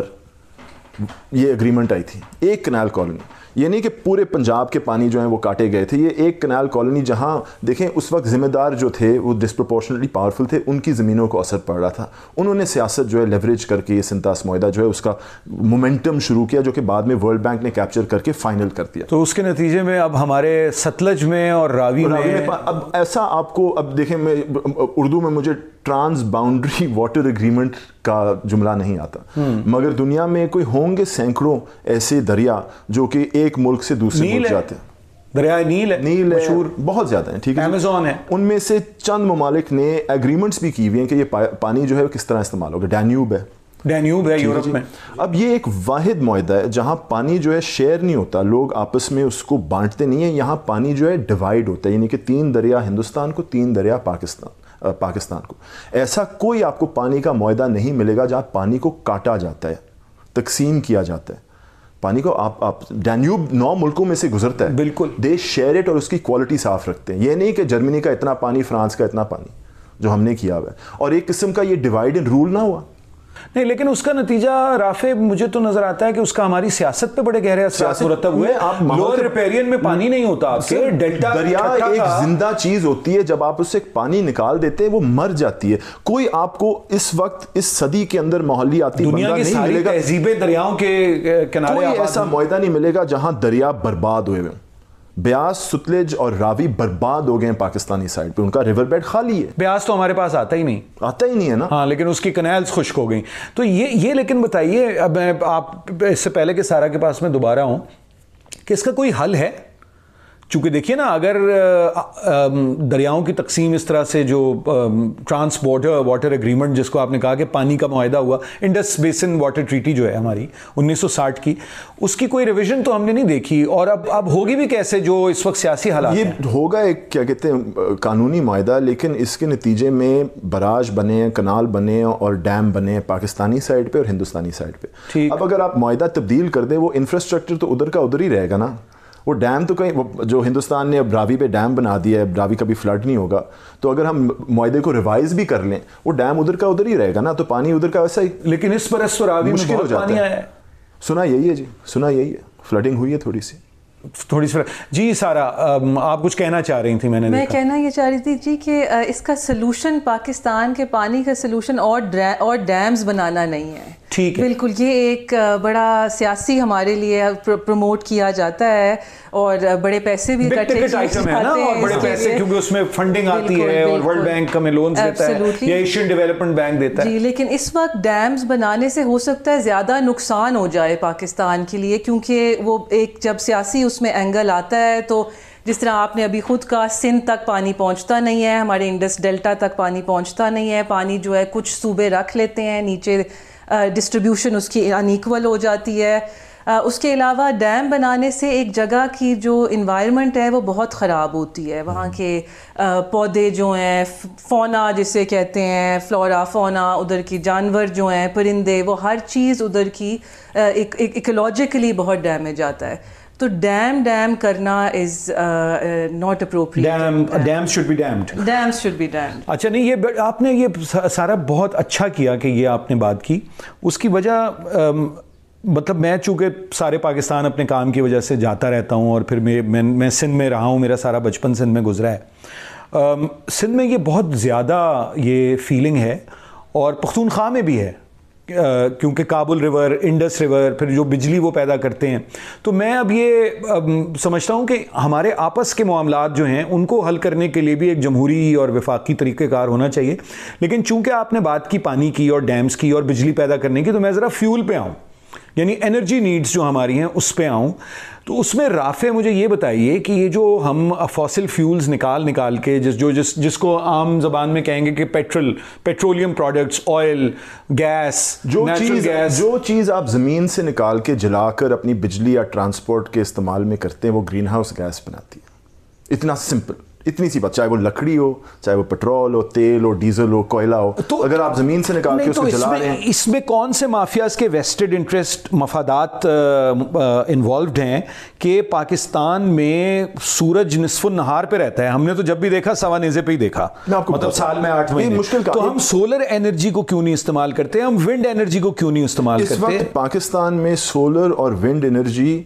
یہ اگریمنٹ آئی تھی, ایک کنال کالونی, یہ نہیں کہ پورے پنجاب کے پانی جو ہیں وہ کاٹے گئے تھے, یہ ایک کنال کالونی جہاں دیکھیں اس وقت ذمہ دار جو تھے وہ ڈسپروپورشنٹلی پاورفل تھے, ان کی زمینوں کو اثر پڑ رہا تھا. انہوں نے سیاست جو ہے لیوریج کر کے یہ سنتاس معاہدہ جو ہے اس کا مومنٹم شروع کیا, جو کہ بعد میں ورلڈ بینک نے کیپچر کر کے فائنل کر دیا. تو اس کے نتیجے میں اب ہمارے ستلج میں اور راوی میں اب ایسا آپ کو, اب دیکھیں میں اردو میں مجھے ٹرانس باؤنڈری واٹر اگریمنٹ کا جملہ نہیں آتا, مگر دنیا میں کوئی ہوں گے سینکڑوں ایسے دریا جو کہ ایک ملک سے دوسرے ملک جاتے ہیں. دریائے نیل ہے, نیل مشہور بہت زیادہ ہیں. ٹھیک ہے, ایمیزون ہے. ان میں سے چند ممالک نے ایگریمنٹس بھی کی ہوئی ہیں کہ یہ پانی جو ہے کس طرح استعمال ہوگا. ڈینیوب ہے, ڈینیوب ہے یورپ میں. اب یہ ایک واحد معاہدہ ہے جہاں پانی جو ہے شیئر نہیں ہوتا, لوگ آپس میں اس کو بانٹتے نہیں ہیں. یہاں پانی جو ہے ڈیوائیڈ ہوتا ہے, یعنی کہ تین دریا ہندوستان کو, تین دریا پاکستان پاکستان کو. ایسا کوئی آپ کو پانی کا معاہدہ نہیں ملے گا جہاں پانی کو کاٹا جاتا ہے, تقسیم کیا جاتا ہے. پانی کو آپ آپ ڈینیوب نو ملکوں میں سے گزرتا ہے, بالکل, دے شیئر اٹ, اور اس کی کوالٹی صاف رکھتے ہیں. یہ نہیں کہ جرمنی کا اتنا پانی, فرانس کا اتنا پانی جو ہم نے کیا ہوا ہے, اور ایک قسم کا یہ ڈیوائڈ اینڈ رول نہ ہوا. نہیں, لیکن اس کا نتیجہ رافع مجھے تو نظر آتا ہے کہ اس کا ہماری سیاست پہ بڑے گہرے اثرات مرتب ہوئے. لوئر ریپیرین میں پانی نہیں ہوتا آپ کے, ڈیلٹا دریا ایک زندہ چیز ہوتی ہے, جب آپ اس سے پانی نکال دیتے ہیں وہ مر جاتی ہے. کوئی آپ کو اس وقت اس صدی کے اندر ماحولیاتی دنیا کی ساری تہذیبیں دریاؤں کے کنارے, کوئی ایسا معاہدہ نہیں ملے گا جہاں دریا برباد ہوئے ہوئے. بیاس, ستلج اور راوی برباد ہو گئے ہیں پاکستانی سائڈ پہ, ان کا ریور بیڈ خالی ہے. بیاس تو ہمارے پاس آتا ہی نہیں, آتا ہی نہیں ہے نا. ہاں, لیکن اس کی کنیلز خشک ہو گئیں. تو یہ یہ لیکن بتائیے, اب میں آپ اس سے پہلے کہ سارا کے پاس میں دوبارہ ہوں, کہ اس کا کوئی حل ہے؟ چونکہ دیکھیے نا, اگر دریاؤں کی تقسیم اس طرح سے جو ٹرانس بارڈر واٹر ایگریمنٹ جس کو آپ نے کہا کہ پانی کا معاہدہ ہوا, انڈس بیسن واٹر ٹریٹی جو ہے ہماری انیس سو ساٹھ کی, اس کی کوئی ریویژن تو ہم نے نہیں دیکھی, اور اب اب ہوگی بھی کیسے جو اس وقت سیاسی حالات. یہ ہوگا ایک کیا کہتے ہیں قانونی معاہدہ, لیکن اس کے نتیجے میں براج بنے ہیں, کنال بنے ہیں اور ڈیم بنے ہیں پاکستانی سائڈ پہ اور ہندوستانی سائڈ پہ. اب اگر آپ معاہدہ تبدیل کر دیں, وہ انفراسٹرکچر تو ادھر کا ادھر ہی رہے گا نا. وہ ڈیم تو کہیں, جو ہندوستان نے اب راوی پہ ڈیم بنا دیا ہے, راوی کبھی فلڈ نہیں ہوگا, تو اگر ہم معاہدے کو ریوائز بھی کر لیں وہ ڈیم ادھر کا ادھر ہی رہے گا نا, تو پانی ادھر کا ویسا ہی. لیکن اس پر اس راوی میں بہت پانی آیا ہے. سنا یہی ہے جی, سنا یہی ہے, فلڈنگ ہوئی ہے تھوڑی سی تھوڑی سی. جی سارا, آپ کچھ کہنا چاہ رہی تھی؟ میں نے میں کہنا یہ چاہ رہی تھی جی کہ اس کا سلوشن پاکستان کے پانی کا سلوشن اور اور ڈیمز بنانا نہیں ہے. ٹھیک ہے, بالکل, یہ ایک بڑا سیاسی ہمارے لیے پروموٹ کیا جاتا ہے, اور بڑے پیسے بھی اکٹھے کیے جاتے ہیں, اور بڑے پیسے کیونکہ اس میں فنڈنگ آتی ہے, اور ورلڈ بینک ہمیں لونز دیتا ہے یا ایشین ڈیولپمنٹ بینک دیتا ہے. جی, لیکن اس وقت ڈیمز بنانے سے ہو سکتا ہے زیادہ نقصان ہو جائے پاکستان کے لیے, کیونکہ وہ ایک جب سیاسی اس میں اینگل آتا ہے, تو جس طرح آپ نے ابھی خود کہا, سندھ تک پانی پہنچتا نہیں ہے, ہمارے انڈس ڈیلٹا تک پانی پہنچتا نہیں ہے. پانی جو ہے کچھ صوبے رکھ لیتے ہیں, نیچے ڈسٹریبیوشن اس کی انیکول ہو جاتی ہے. اس کے علاوہ ڈیم بنانے سے ایک جگہ کی جو انوائرمنٹ ہے وہ بہت خراب ہوتی ہے. وہاں کے پودے جو ہیں, فونا جسے کہتے ہیں, فلورا فونا, ادھر کی جانور جو ہیں, پرندے, وہ ہر چیز ادھر کی ایکولوجیکلی بہت ڈیمیج آتا ہے. تو ڈیم ڈیم کرنا is not appropriate. Dams should be dammed. Dams should be dammed. اچھا, نہیں, یہ آپ نے یہ سارا بہت اچھا کیا کہ یہ آپ نے بات کی. اس کی وجہ مطلب میں چونکہ سارے پاکستان اپنے کام کی وجہ سے جاتا رہتا ہوں, اور پھر میں میں سندھ میں رہا ہوں, میرا سارا بچپن سندھ میں گزرا ہے. سندھ میں یہ بہت زیادہ یہ فیلنگ ہے, اور پختونخوا میں بھی ہے, کیونکہ کابل ریور, انڈس ریور, پھر جو بجلی وہ پیدا کرتے ہیں. تو میں اب یہ سمجھتا ہوں کہ ہمارے آپس کے معاملات جو ہیں ان کو حل کرنے کے لیے بھی ایک جمہوری اور وفاقی طریقہ کار ہونا چاہیے. لیکن چونکہ آپ نے بات کی پانی کی اور ڈیمز کی اور بجلی پیدا کرنے کی, تو میں ذرا فیول پہ آؤں, یعنی انرجی نیڈز جو ہماری ہیں اس پہ آؤں. تو اس میں رافع مجھے یہ بتائیے کہ یہ جو ہم فاسل فیولز نکال نکال کے جس جو جس جس کو عام زبان میں کہیں گے کہ petrol petroleum products, oil, gas, جو چیز جو چیز آپ زمین سے نکال کے جلا کر اپنی بجلی یا ٹرانسپورٹ کے استعمال میں کرتے ہیں, وہ گرین ہاؤس گیس بناتی ہے. اتنا سمپل, اتنی سی بات, چاہے وہ لکڑی ہو, چاہے وہ پیٹرول ہو, تیل ہو, ڈیزل ہو, کوئلہ ہو, تو اگر آپ زمین سے نکال کے اس کو جلا رہے ہیں. اس میں کون سے مافیاز کے ویسٹڈ انٹرسٹ, مفادات انوالوڈ ہیں کہ پاکستان میں سورج نصف النہار پہ رہتا ہے؟ ہم نے تو جب بھی دیکھا سوا نیزے پہ ہی دیکھا, مطلب سال میں آٹھ مہینے. تو ہم سولر انرجی کو کیوں نہیں استعمال کرتے, ہم ونڈ انرجی کو کیوں نہیں استعمال کرتے؟ اس وقت پاکستان میں سولر اور ونڈ انرجی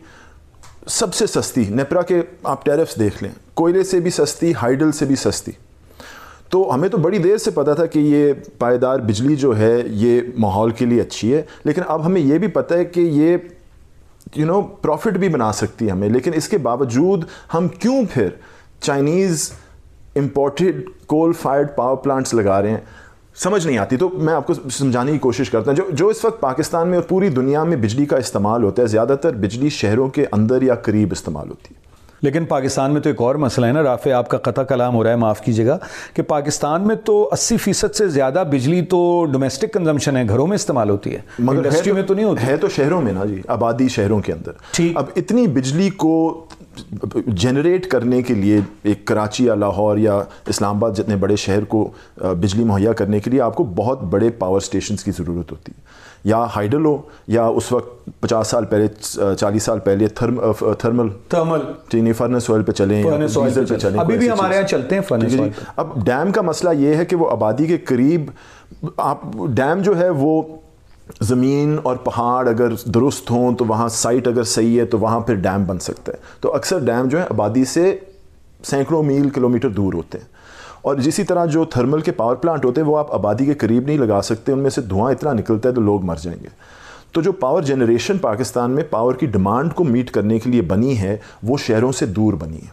سب سے سستی, نیپرا کے آپ ٹیرفس دیکھ لیں, کوئلے سے بھی سستی, ہائیڈل سے بھی سستی. تو ہمیں تو بڑی دیر سے پتا تھا کہ یہ پائیدار بجلی جو ہے یہ ماحول کے لیے اچھی ہے, لیکن اب ہمیں یہ بھی پتہ ہے کہ یہ یو نو پروفٹ بھی بنا سکتی ہے ہمیں. لیکن اس کے باوجود ہم کیوں پھر Chinese imported coal fired power plants لگا رہے ہیں, سمجھ نہیں آتی. تو میں آپ کو سمجھانے کی کوشش کرتا ہوں, جو جو اس وقت پاکستان میں اور پوری دنیا میں بجلی کا استعمال ہوتا ہے, زیادہ تر بجلی شہروں کے اندر یا قریب استعمال ہوتی ہے. لیکن پاکستان میں تو ایک اور مسئلہ ہے نا رافع, آپ کا قطع کلام ہو رہا ہے, معاف کیجیے گا, کہ پاکستان میں تو اسی فیصد سے زیادہ بجلی تو ڈومیسٹک کنزمپشن ہے, گھروں میں استعمال ہوتی ہے, مگر انڈسٹری میں تو نہیں ہوتی. ہے تو شہروں میں نا جی, آبادی شہروں کے اندر. اب اتنی بجلی کو جنریٹ کرنے کے لیے ایک کراچی یا لاہور یا اسلام آباد جتنے بڑے شہر کو بجلی مہیا کرنے کے لیے آپ کو بہت بڑے پاور سٹیشنز کی ضرورت ہوتی ہے. یا ہائیڈل ہو یا اس وقت پچاس سال پہلے چالیس سال پہلے تھرمل تھرمل چینی فرنس آئل پہ چلیں ڈیزل پہ چلیں, ابھی بھی ہمارے یہاں چلتے ہیں فرنس آئل. اب ڈیم کا مسئلہ یہ ہے کہ وہ آبادی کے قریب, آپ ڈیم جو ہے وہ زمین اور پہاڑ اگر درست ہوں تو وہاں سائٹ اگر صحیح ہے تو وہاں پھر ڈیم بن سکتا ہے. تو اکثر ڈیم جو ہے آبادی سے سینکڑوں میل کلومیٹر دور ہوتے ہیں, اور اسی طرح جو تھرمل کے پاور پلانٹ ہوتے ہیں وہ آپ آبادی کے قریب نہیں لگا سکتے, ان میں سے دھواں اتنا نکلتا ہے تو لوگ مر جائیں گے. تو جو پاور جنریشن پاکستان میں پاور کی ڈیمانڈ کو میٹ کرنے کے لیے بنی ہے وہ شہروں سے دور بنی ہے.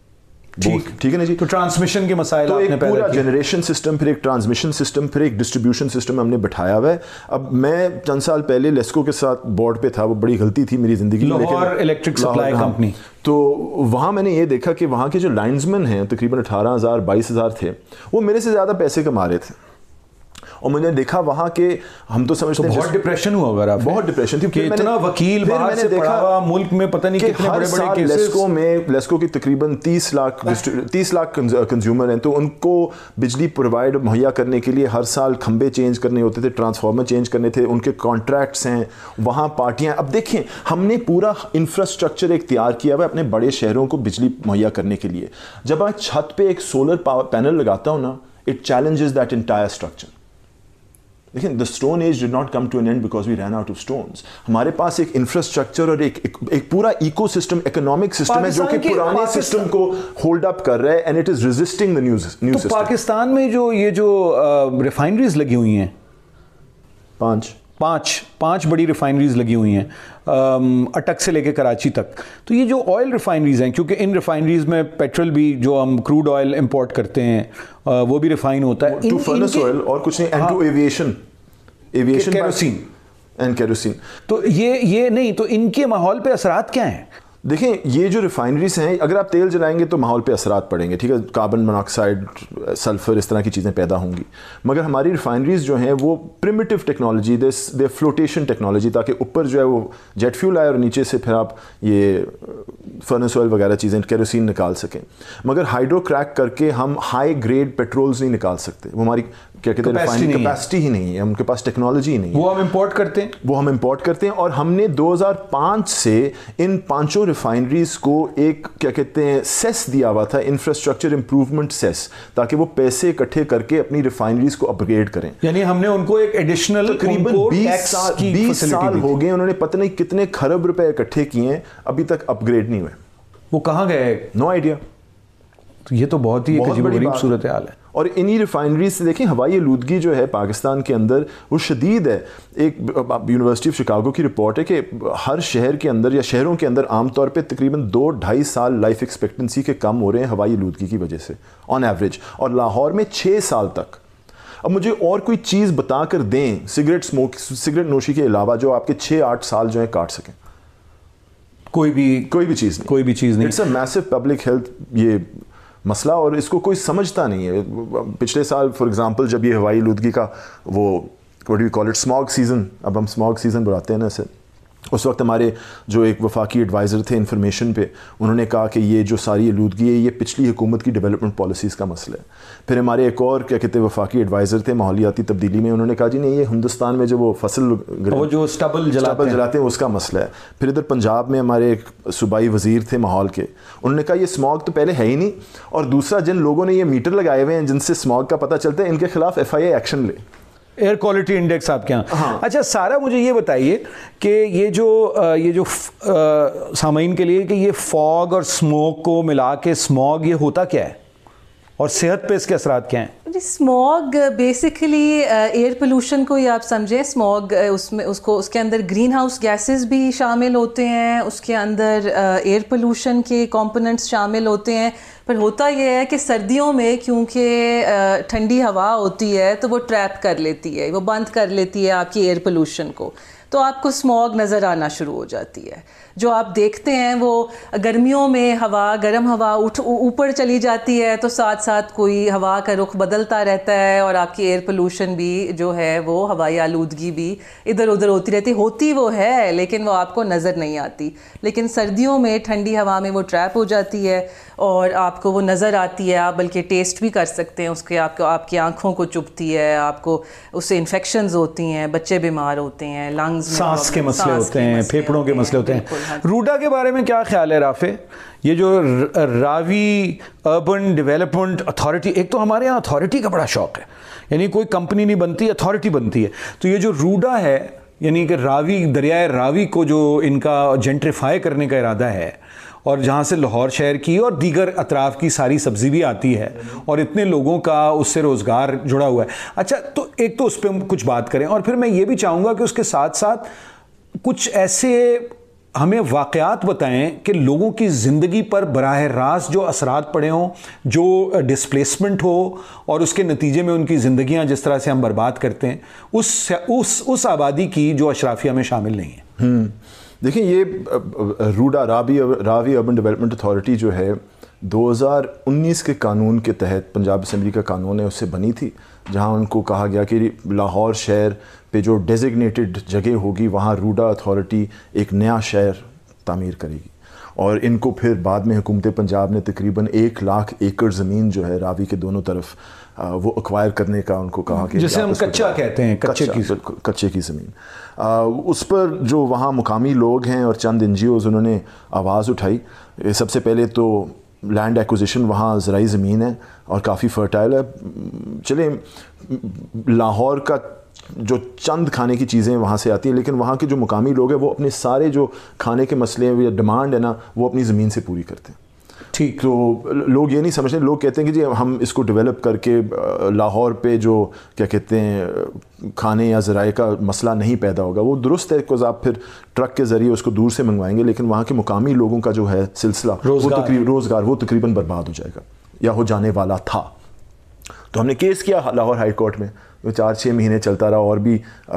ٹھیک ٹھیک ہے نا جی. تو ٹرانسمیشن کے مسائل, تو ایک پورا جنریشن سسٹم, پھر ایک ٹرانسمیشن سسٹم, پھر ایک ڈسٹریبیوشن سسٹم ہم نے بٹھایا ہوا ہے. اب میں چند سال پہلے لیسکو کے ساتھ بورڈ پہ تھا, وہ بڑی غلطی تھی میری زندگی میں, لاہور الیکٹرک سپلائی کمپنی. تو وہاں میں نے یہ دیکھا کہ وہاں کے جو لائنزمین ہیں تقریباً اٹھارہ ہزار بائیس ہزار تھے, وہ میرے سے زیادہ پیسے کما رہے تھے. اور میں نے دیکھا وہاں کے, ہم تو سمجھتے ہیں بہت ڈپریشن ہوا اگر آپ, بہت ڈپریشن تھی کہ اتنا وکیل باہر سے پڑھا ہوا ملک میں پتہ نہیں کتنے بڑے بڑے کیسز. لیسکو میں لیسکو کی تقریباً تیس لاکھ تیس لاکھ کنزیومر ہیں, تو ان کو بجلی پرووائڈ مہیا کرنے کے لیے ہر سال کھمبے چینج کرنے ہوتے تھے, ٹرانسفارمر چینج کرنے تھے, ان کے کانٹریکٹس ہیں وہاں, پارٹیاں. اب دیکھیں ہم نے پورا انفراسٹرکچر ایک تیار کیا ہوا ہے اپنے بڑے شہروں کو بجلی مہیا کرنے کے لیے. جب آپ چھت پہ ایک سولر پاور پینل لگاتا ہوں نا, it challenges that entire structure. لیکن the stone age did not come to an end because we ran out of stones. ہمارے پاس ایک انفراسٹرکچر اور ایک ایک پورا ایکو سسٹم, اکنامک سسٹم ہے جو کہ پرانے سسٹم کو ہولڈ اپ کر رہا ہے, and it is resisting the new new system. Pakistan میں جو یہ جو ریفائنریز لگی ہوئی ہیں, پانچ پانچ پانچ بڑی ریفائنریز لگی ہوئی ہیں اٹک سے لے کے کراچی تک. تو یہ جو آئل ریفائنریز ہیں, کیونکہ ان ریفائنریز میں پیٹرول بھی جو ہم کروڈ آئل امپورٹ کرتے ہیں وہ بھی ریفائن ہوتا ہے, ٹو فرنس آئل اور کچھ نہیں, and to aviation aviation kerosene and kerosene. تو یہ یہ نہیں, تو ان کے ماحول پہ اثرات کیا ہیں؟ دیکھیں یہ جو ریفائنریز ہیں, اگر آپ تیل جلائیں گے تو ماحول پہ اثرات پڑیں گے, ٹھیک ہے, کاربن موناکسائڈ, سلفر, اس طرح کی چیزیں پیدا ہوں گی. مگر ہماری ریفائنریز جو ہیں وہ primitive technology, they flotation technology, تاکہ اوپر جو ہے وہ جیٹ فیول آئے اور نیچے سے پھر آپ یہ فرنس آئل وغیرہ چیزیں, کیروسین نکال سکیں. مگر ہائیڈرو کریک کر کے ہم ہائی گریڈ پیٹرولز نہیں نکال سکتے, وہ ہماری کیا کہتے ہیں ریفائنری کیپیسٹی ہی نہیں ہے, ان کے پاس ٹیکنالوجی ہی نہیں ہے. وہ ہم امپورٹ کرتے ہیں وہ ہم امپورٹ کرتے ہیں اور ہم نے دو ہزار پانچ سے ان پانچوں ریفائنریز کو ایک کیا کہتے ہیں سیس دیا ہوا تھا, انفراسٹرکچر امپروومنٹ سیس, تاکہ وہ پیسے اکٹھے کر کے اپنی ریفائنریز کو اپ گریڈ کریں. یعنی ہم نے ان کو ایک ایڈیشنل تقریباً بیس سال ہو گئے, انہوں نے پتہ نہیں کتنے خرب روپے اکٹھے کیے ہیں, ابھی تک اپ گریڈ نہیں ہوئے. وہ کہاں گئے؟ No idea. تو یہ تو بہت ہی عجیب و غریب صورت حال ہے. اور انہی ریفائنریز سے دیکھیں ہوائی آلودگی جو ہے پاکستان کے اندر وہ شدید ہے. ایک یونیورسٹی آف شکاگو کی رپورٹ ہے کہ ہر شہر کے اندر یا شہروں کے اندر عام طور پہ تقریباً دو ڈھائی سال لائف ایکسپیکٹنسی کے کم ہو رہے ہیں ہوائی آلودگی کی وجہ سے آن ایوریج, اور لاہور میں چھ سال تک. اب مجھے اور کوئی چیز بتا کر دیں سگریٹ اسموک سگریٹ نوشی کے علاوہ جو آپ کے چھ آٹھ سال جو ہے کاٹ سکیں. کوئی بھی کوئی بھی چیز نہیں, کوئی بھی چیز نہیں. It's a massive public health یہ مسئلہ, اور اس کو کوئی سمجھتا نہیں ہے. پچھلے سال فار ایگزامپل جب یہ ہوائی آلودگی کا وہ what do call it smog season, اب ہم اسماگ سیزن بڑھاتے ہیں نا اسے, اس وقت ہمارے جو ایک وفاقی ایڈوائزر تھے انفارمیشن پہ, انہوں نے کہا کہ یہ جو ساری آلودگی ہے یہ پچھلی حکومت کی ڈیولپمنٹ پالیسیز کا مسئلہ ہے. پھر ہمارے ایک اور کیا کہتے ہیں وفاقی ایڈوائزر تھے ماحولیاتی تبدیلی میں, انہوں نے کہا جی نہیں یہ ہندوستان میں جو وہ فصل وہ جو اسٹبل جلاتے ہیں اس کا مسئلہ ہے. پھر ادھر پنجاب میں ہمارے ایک صوبائی وزیر تھے ماحول کے, انہوں نے کہا یہ اسماگ تو پہلے ہے ہی نہیں, اور دوسرا جن لوگوں نے یہ میٹر لگائے ہوئے ہیں جن سے اسماگ کا پتہ چلتا ہے ان کے خلاف ایف آئی اے ایکشن لے. ایئر کوالٹی انڈیکس آپ کے یہاں. اچھا سارا مجھے یہ بتائیے کہ یہ جو یہ جو سامعین کے لیے کہ یہ فاگ اور اسموک کو ملا کے اسموگ یہ ہوتا کیا ہے اور صحت پہ اس کے اثرات کیا ہیں؟ جی اسموگ بیسیکلی ایئر پولوشن کو ہی آپ سمجھیں. اسموگ اس میں اس کو اس کے اندر گرین ہاؤس گیسز بھی شامل ہوتے ہیں, اس کے اندر ایئر پولوشن کے کمپوننٹس شامل ہوتے ہیں. پر ہوتا یہ ہے کہ سردیوں میں کیونکہ ٹھنڈی ہوا ہوتی ہے تو وہ ٹریپ کر لیتی ہے, وہ بند کر لیتی ہے آپ کی ایئر پولوشن کو, تو آپ کو اسموگ نظر آنا شروع ہو جاتی ہے. جو آپ دیکھتے ہیں وہ گرمیوں میں ہوا گرم ہوا اٹھ اوپر چلی جاتی ہے تو ساتھ ساتھ کوئی ہوا کا رخ بدلتا رہتا ہے اور آپ کی ایئر پولوشن بھی جو ہے وہ ہوائی آلودگی بھی ادھر ادھر ہوتی رہتی ہوتی وہ ہے لیکن وہ آپ کو نظر نہیں آتی. لیکن سردیوں میں ٹھنڈی ہوا میں وہ ٹریپ ہو جاتی ہے اور آپ کو وہ نظر آتی ہے, آپ بلکہ ٹیسٹ بھی کر سکتے ہیں اس کے, آپ کو آپ کی آنکھوں کو چبھتی ہے, آپ کو اس سے انفیکشنز ہوتی ہیں, بچے بیمار ہوتے ہیں, لنگز میں سانس کے مسئلے ہوتے ہیں, پھیپھڑوں کے مسئلے ہوتے ہیں. روڈا کے بارے میں کیا خیال ہے رافع؟ یہ جو راوی اربن ڈیولپمنٹ اتھارٹی, ایک تو ہمارے یہاں اتھارٹی کا بڑا شوق ہے, یعنی کوئی کمپنی نہیں بنتی, اتھارٹی بنتی ہے. تو یہ جو روڈا ہے یعنی کہ راوی دریائے راوی کو جو ان کا جنٹریفائی کرنے کا ارادہ ہے اور جہاں سے لاہور شہر کی اور دیگر اطراف کی ساری سبزی بھی آتی ہے اور اتنے لوگوں کا اس سے روزگار جڑا ہوا ہے. اچھا تو ایک تو اس پہ ہم کچھ بات کریں اور پھر میں یہ بھی چاہوں گا کہ اس کے ساتھ ساتھ کچھ ایسے ہمیں واقعات بتائیں کہ لوگوں کی زندگی پر براہ راست جو اثرات پڑے ہوں, جو ڈسپلیسمنٹ ہو اور اس کے نتیجے میں ان کی زندگیاں جس طرح سے ہم برباد کرتے ہیں, اس اس اس آبادی کی جو اشرافیہ میں شامل نہیں ہے. ہوں دیکھیں یہ RUDA Ravi Ravi urban development authority جو ہے دو ہزار انیس کے قانون کے تحت پنجاب اسمبلی کا قانون ہے اس سے بنی تھی, جہاں ان کو کہا گیا کہ لاہور شہر پہ جو ڈیزگنیٹڈ جگہ ہوگی وہاں روڈا اتھارٹی ایک نیا شہر تعمیر کرے گی. اور ان کو پھر بعد میں حکومت پنجاب نے تقریباً ایک لاکھ ایکڑ زمین جو ہے راوی کے دونوں طرف وہ ایکوائر کرنے کا ان کو کہا کہ جسے ہم کچا کہتے ہیں, کچے کی کچے کی زمین. اس پر جو وہاں مقامی لوگ ہیں اور چند این جی اوز انہوں نے آواز اٹھائی. سب سے پہلے تو لینڈ ایکوزیشن وہاں زرعی زمین ہے اور کافی فرٹائل ہے. چلیں لاہور کا جو چند کھانے کی چیزیں وہاں سے آتی ہیں لیکن وہاں کے جو مقامی لوگ ہیں وہ اپنے سارے جو کھانے کے مسئلے ہیں یا ڈیمانڈ ہے نا وہ اپنی زمین سے پوری کرتے ہیں. ٹھیک, تو لوگ یہ نہیں سمجھتے, لوگ کہتے ہیں کہ جی ہم اس کو ڈیولپ کر کے لاہور پہ جو کیا کہتے ہیں کھانے یا ذرائع کا مسئلہ نہیں پیدا ہوگا. وہ درست ہے کہ آپ پھر ٹرک کے ذریعے اس کو دور سے منگوائیں گے لیکن وہاں کے مقامی لوگوں کا جو ہے سلسلہ وہ تقریباً روزگار وہ تقریباً برباد ہو جائے گا یا ہو جانے والا تھا. تو ہم نے کیس کیا لاہور ہائی کورٹ میں, وہ چار چھ مہینے چلتا رہا, اور بھی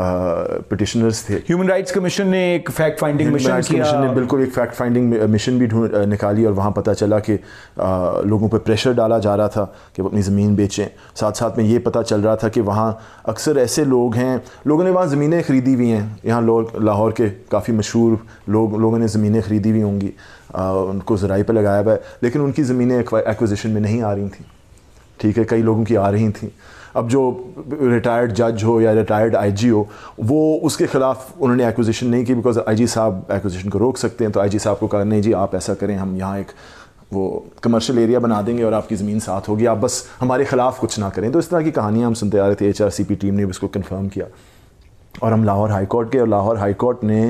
پٹیشنرز تھے. ہیومن رائٹس کمیشن نے ایک فیکٹ فائنڈنگ مشن کیا, نے بالکل ایک فیکٹ فائنڈنگ مشن بھی ڈھونڈ نکالی اور وہاں پتہ چلا کہ لوگوں پہ پریشر ڈالا جا رہا تھا کہ وہ اپنی زمین بیچیں. ساتھ ساتھ میں یہ پتہ چل رہا تھا کہ وہاں اکثر ایسے لوگ ہیں, لوگوں نے وہاں زمینیں خریدی ہوئی ہیں, یہاں لوگ لاہور کے کافی مشہور لوگ لوگوں نے زمینیں خریدی ہوئی ہوں گی, ان کو ذرائع پہ لگایا ہوا ہے لیکن ان کی زمینیں ایکوزیشن میں نہیں آ رہی تھیں. ٹھیک ہے, کئی لوگوں کی آ رہی تھیں. اب جو ریٹائرڈ جج ہو یا ریٹائرڈ آئی جی ہو وہ اس کے خلاف انہوں نے ایکوزیشن نہیں کی بیکاز آئی جی صاحب ایکوزیشن کو روک سکتے ہیں. تو آئی جی صاحب کو کہا نہیں جی آپ ایسا کریں, ہم یہاں ایک وہ کمرشل ایریا بنا دیں گے اور آپ کی زمین ساتھ ہوگی, آپ بس ہمارے خلاف کچھ نہ کریں. تو اس طرح کی کہانیاں ہم سنتے آ رہے تھے. H R C P team نے اس کو کنفرم کیا اور ہم لاہور ہائی کورٹ گئے اور لاہور ہائی کورٹ نے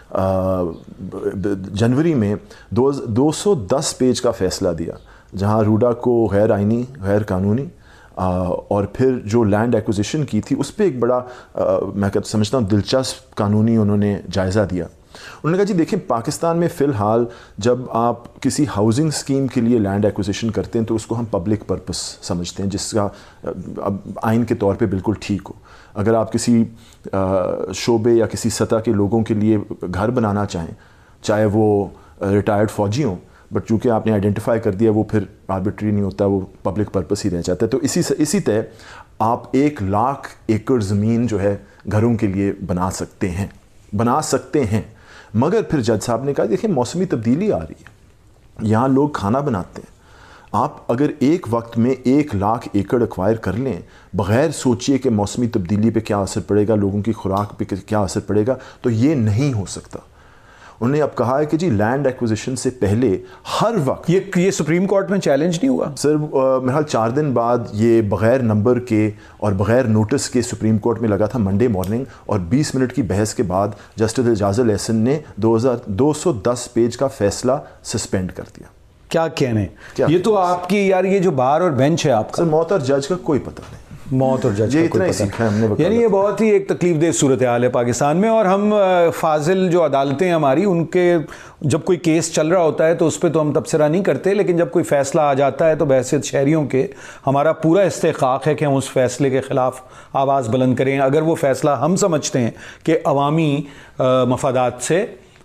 جنوری میں دو دو سو دس پیج کا فیصلہ دیا جہاں روڈا کو غیر آئینی غیر قانونی اور پھر جو لینڈ ایکوزیشن کی تھی اس پہ ایک بڑا میں سمجھتا ہوں دلچسپ قانونی انہوں نے جائزہ دیا. انہوں نے کہا جی دیکھیں پاکستان میں فی الحال جب آپ کسی ہاؤسنگ اسکیم کے لیے لینڈ ایکوزیشن کرتے ہیں تو اس کو ہم پبلک پرپس سمجھتے ہیں جس کا اب آئین کے طور پہ بالکل ٹھیک ہو. اگر آپ کسی شعبے یا کسی سطح کے لوگوں کے لیے گھر بنانا چاہیں چاہے وہ ریٹائرڈ فوجی ہوں بٹ چونکہ آپ نے آئیڈینٹیفائی کر دیا وہ پھر آربیٹری نہیں ہوتا, وہ پبلک پرپس ہی رہ جاتا ہے. تو اسی اسی طرح آپ ایک لاکھ ایکڑ زمین جو ہے گھروں کے لیے بنا سکتے ہیں بنا سکتے ہیں مگر پھر جج صاحب نے کہا دیکھیں موسمی تبدیلی آ رہی ہے, یہاں لوگ کھانا بناتے ہیں, آپ اگر ایک وقت میں ایک لاکھ ایکڑ ایکوائر کر لیں بغیر سوچیے کہ موسمی تبدیلی پہ کیا اثر پڑے گا, لوگوں کی خوراک پہ کیا اثر پڑے گا, تو یہ نہیں ہو سکتا. انہوں نے اب کہا ہے کہ جی لینڈ ایکوزیشن سے پہلے ہر وقت یہ یہ سپریم کورٹ میں چیلنج نہیں ہوا سر. میرے خیال چار دن بعد یہ بغیر نمبر کے اور بغیر نوٹس کے سپریم کورٹ میں لگا تھا منڈے مارننگ, اور بیس منٹ کی بحث کے بعد جسٹس اعجاز الاحسن نے دو ہزار دو سو دس پیج کا فیصلہ سسپینڈ کر دیا. کیا کہنے, یہ تو آپ کی یار یہ جو بار اور بینچ ہے آپ کا سر موت اور جج کا کوئی پتہ نہیں, موت اور جج کا کوئی پتہ نہیں. یعنی یہ بہت ہی ایک تکلیف دہ صورتحال ہے پاکستان میں. اور ہم فاضل جو عدالتیں ہماری ان کے جب کوئی کیس چل رہا ہوتا ہے تو اس پہ تو ہم تبصرہ نہیں کرتے, لیکن جب کوئی فیصلہ آ جاتا ہے تو بحیثیت شہریوں کے ہمارا پورا استحقاق ہے کہ ہم اس فیصلے کے خلاف آواز بلند کریں اگر وہ فیصلہ ہم سمجھتے ہیں کہ عوامی مفادات سے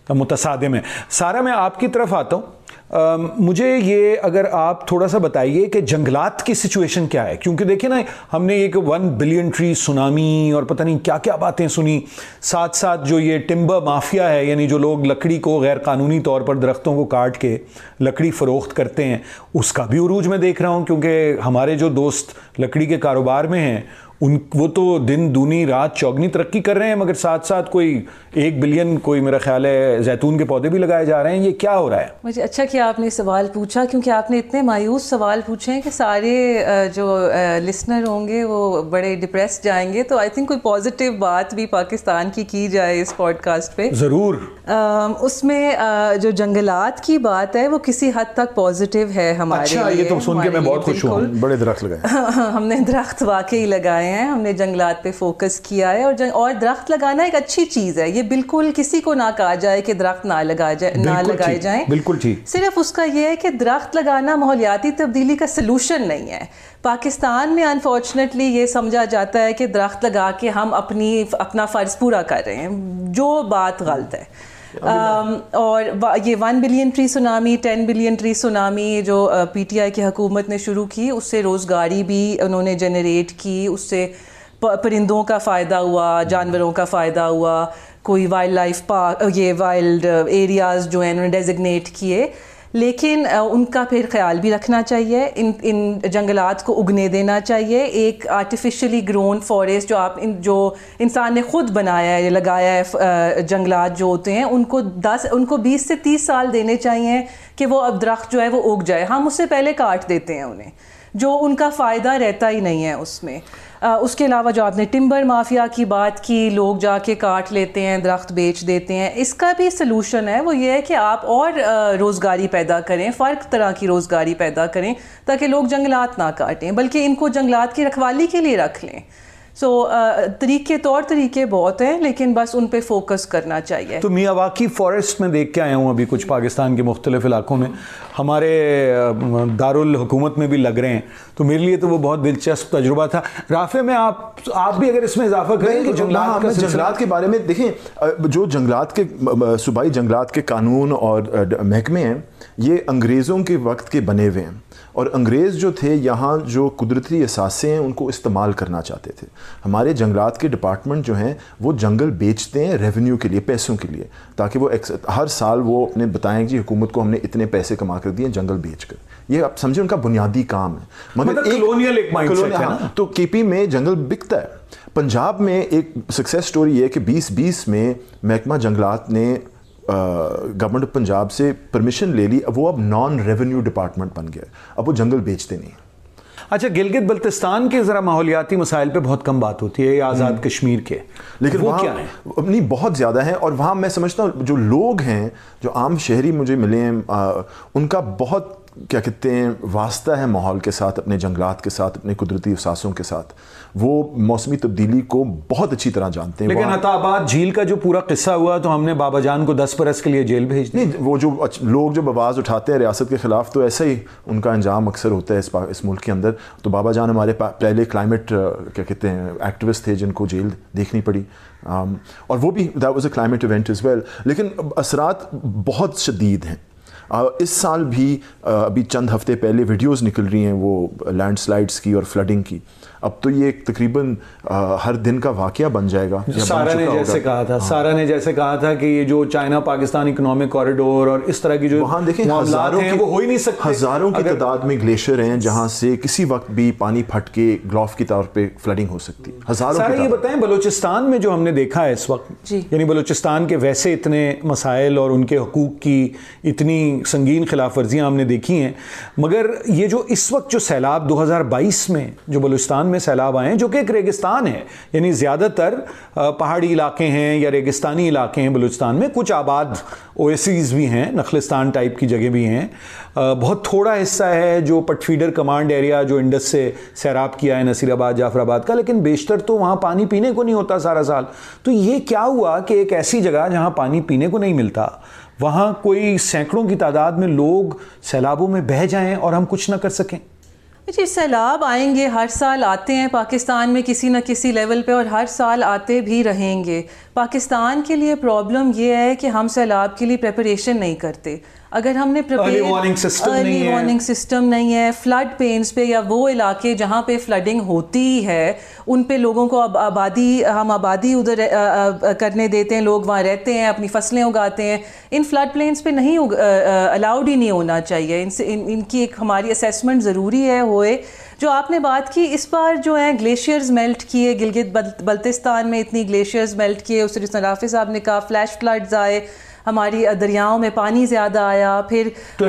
متصادم ہے. سارا میں آپ کی طرف آتا ہوں. مجھے یہ اگر آپ تھوڑا سا بتائیے کہ جنگلات کی سچویشن کیا ہے, کیونکہ دیکھیں نا ہم نے ایک ون بلین ٹری سونامی اور پتہ نہیں کیا کیا باتیں سنی, ساتھ ساتھ جو یہ ٹمبر مافیا ہے, یعنی جو لوگ لکڑی کو غیر قانونی طور پر درختوں کو کاٹ کے لکڑی فروخت کرتے ہیں, اس کا بھی عروج میں دیکھ رہا ہوں, کیونکہ ہمارے جو دوست لکڑی کے کاروبار میں ہیں ان وہ تو دن دونی رات چوگنی ترقی کر رہے ہیں, مگر ساتھ ساتھ کوئی ایک بلین کوئی میرا خیال ہے زیتون کے پودے بھی لگائے جا رہے ہیں. یہ کیا ہو رہا ہے؟ مجھے اچھا کہ آپ نے سوال پوچھا, کیونکہ آپ نے اتنے مایوس سوال پوچھے ہیں کہ سارے جو لسنر ہوں گے وہ بڑے ڈپریس جائیں گے. تو آئی تھنک کوئی پازیٹیو بات بھی پاکستان کی کی جائے اس پوڈ کاسٹ پہ. ضرور. اس میں جو جنگلات کی بات ہے وہ کسی حد تک پازیٹیو ہے ہمارے لیے. اچھا, یہ تو سن کے میں بہت خوش ہوں. بڑے درخت لگائے ہم نے, درخت واقعی لگائے ہیں, ہم نے جنگلات پہ فوکس کیا ہے. اور جنگ اور درخت لگانا ایک اچھی چیز ہے. یہ بالکل کسی کو نہ کہا جائے کہ درخت نہ لگا جائے نہ لگائے جائیں. بالکل ٹھیک. صرف اس کا یہ ہے کہ درخت لگانا ماحولیاتی تبدیلی کا سلوشن نہیں ہے. پاکستان میں انفارچونیٹلی یہ سمجھا جاتا ہے کہ درخت لگا کے ہم اپنی اپنا فرض پورا کر رہے ہیں, جو بات غلط ہے. اور یہ one billion tree tsunami, ten billion tree tsunami جو پی ٹی آئی کی حکومت نے شروع کی, اس سے روزگاری بھی انہوں نے جنریٹ کی, اس سے پرندوں کا فائدہ ہوا, جانوروں کا فائدہ ہوا, کوئی وائلڈ لائف پارک, یہ وائلڈ ایریاز جو ہیں انہوں نے ڈیزگنیٹ کیے. لیکن ان کا پھر خیال بھی رکھنا چاہیے, ان ان جنگلات کو اگنے دینا چاہیے. ایک آرٹیفیشلی گرون فارسٹ جو آپ جو انسان نے خود بنایا ہے, لگایا ہے, جنگلات جو ہوتے ہیں ان کو دس ان کو بیس سے تیس سال دینے چاہیے کہ وہ اب درخت جو ہے وہ اگ جائے. ہم اس سے پہلے کاٹ دیتے ہیں انہیں, جو ان کا فائدہ رہتا ہی نہیں ہے اس میں. اس کے علاوہ جو آپ نے ٹمبر مافیا کی بات کی, لوگ جا کے کاٹ لیتے ہیں, درخت بیچ دیتے ہیں, اس کا بھی سلوشن ہے. وہ یہ ہے کہ آپ اور روزگاری پیدا کریں, فرق طرح کی روزگاری پیدا کریں, تاکہ لوگ جنگلات نہ کاٹیں بلکہ ان کو جنگلات کی رکھوالی کے لیے رکھ لیں. سو طریقے طور طریقے بہت ہیں, لیکن بس ان پہ فوکس کرنا چاہیے. تو میاواکی فارسٹ میں دیکھ کے آیا ہوں ابھی کچھ پاکستان کے مختلف علاقوں میں, ہمارے دارالحکومت میں بھی لگ رہے ہیں, تو میرے لیے تو وہ بہت دلچسپ تجربہ تھا. رافع میں آپ آپ بھی اگر اس میں اضافہ کریں کہ جنگلات جنگلات کے بارے میں دیکھیں, جو جنگلات کے صوبائی جنگلات کے قانون اور محکمے ہیں یہ انگریزوں کے وقت کے بنے ہوئے ہیں, اور انگریز جو تھے یہاں جو قدرتی اثاثے ہیں ان کو استعمال کرنا چاہتے تھے. ہمارے جنگلات کے ڈپارٹمنٹ جو ہیں وہ جنگل بیچتے ہیں ریونیو کے لیے, پیسوں کے لیے, تاکہ وہ ہر سال وہ اپنے بتائیں کہ حکومت کو ہم نے اتنے پیسے کما کر دیے جنگل بیچ کر. یہ آپ سمجھیں ان کا بنیادی کام ہے. مگر ایک تو کے پی میں جنگل بکتا ہے. پنجاب میں ایک سکسیس سٹوری یہ ہے کہ بیس بیس میں محکمہ جنگلات نے گورنمنٹ آف پنجاب سے پرمیشن لے لی, وہ اب نان ریونیو ڈپارٹمنٹ بن گیا, اب وہ جنگل بیچتے نہیں. اچھا, گلگت بلتستان کے ذرا ماحولیاتی مسائل پہ بہت کم بات ہوتی ہے, آزاد کشمیر کے, لیکن وہ کیا ہے نہیں بہت زیادہ ہیں. اور وہاں میں سمجھتا ہوں جو لوگ ہیں, جو عام شہری مجھے ملے ہیں, ان کا بہت کیا کہتے ہیں واسطہ ہے ماحول کے ساتھ, اپنے جنگلات کے ساتھ, اپنے قدرتی اثاثوں کے ساتھ. وہ موسمی تبدیلی کو بہت اچھی طرح جانتے ہیں. لیکن عطا آباد جھیل کا جو پورا قصہ ہوا تو ہم نے بابا جان کو دس برس کے لیے جیل بھیج دی. نہیں, وہ جو لوگ جب آواز اٹھاتے ہیں ریاست کے خلاف تو ایسا ہی ان کا انجام اکثر ہوتا ہے اس اس ملک کے اندر. تو بابا جان ہمارے پہلے کلائمیٹ کیا کہتے ہیں ایکٹیوسٹ تھے جن کو جیل دیکھنی پڑی, اور وہ بھی that was a climate event as well. لیکن اثرات بہت شدید ہیں. اس سال بھی ابھی چند ہفتے پہلے ویڈیوز نکل رہی ہیں وہ لینڈ سلائڈس کی اور فلڈنگ کی. اب تو یہ تقریباً ہر دن کا واقعہ بن جائے گا. سارا نے جیسے کہا تھا سارا نے جیسے کہا تھا کہ یہ جو چائنا پاکستان اکنامک کوریڈور اور اس طرح کی جو وہاں دیکھیں ہزاروں ہیں وہ ہو ہی نہیں سکتے. ہزاروں کی تعداد میں گلیشیئر ہیں جہاں سے کسی وقت بھی پانی پھٹ کے گلوف کی طور پہ فلڈنگ ہو سکتی ہے. ہزاروں. سارا یہ بتائیں بلوچستان میں جو ہم نے دیکھا ہے اس وقت, یعنی بلوچستان کے ویسے اتنے مسائل اور ان کے حقوق کی اتنی سنگین خلاف ورزیاں ہم نے دیکھی ہیں, مگر یہ جو اس وقت جو سیلاب دو ہزار بائیس میں جو بلوچستان میں سیلاب آئے ہیں, جو کہ ایک ریگستان ہے, یعنی زیادہ تر پہاڑی علاقے ہیں یا ریگستانی علاقے ہیں بلوچستان میں, کچھ آباد اویسیز بھی ہیں, نخلستان ٹائپ کی جگہ بھی ہیں, بہت تھوڑا حصہ ہے جو پٹ فیڈر کمانڈ ایریا جو انڈس سے سیراب کیا ہے نصیر آباد جعفر آباد کا, لیکن بیشتر تو وہاں پانی پینے کو نہیں ہوتا سارا سال. تو یہ کیا ہوا کہ ایک ایسی جگہ جہاں پانی پینے کو نہیں ملتا, وہاں کوئی سینکڑوں کی تعداد میں لوگ سیلابوں میں بہہ جائیں اور ہم کچھ نہ کر سکیں. جی سیلاب آئیں گے، ہر سال آتے ہیں پاکستان میں کسی نہ کسی لیول پہ، اور ہر سال آتے بھی رہیں گے. پاکستان کے لیے پرابلم یہ ہے کہ ہم سیلاب کے لیے پریپریشن نہیں کرتے. اگر ہم نے early warning system early warning system نہیں ہے، فلڈ پینس پہ یا وہ علاقے جہاں پہ فلڈنگ ہوتی ہے ان پہ لوگوں کو اب آبادی ہم آبادی ادھر کرنے دیتے ہیں، لوگ وہاں رہتے ہیں، اپنی فصلیں اگاتے ہیں. ان فلڈ پلینس پہ نہیں الاؤڈ ہی نہیں ہونا چاہیے. ان سے ان کی ایک ہماری اسیسمنٹ ضروری ہے ہوئے. جو آپ نے بات کی اس بار جو ہیں گلیشیئرز میلٹ کیے، گلگت بلتستان میں اتنی گلیشیئرز میلٹ کیے، اس سے رافع صاحب نے کہا فلیش فلڈز آئے، ہماری دریاؤں میں پانی زیادہ آیا، پھر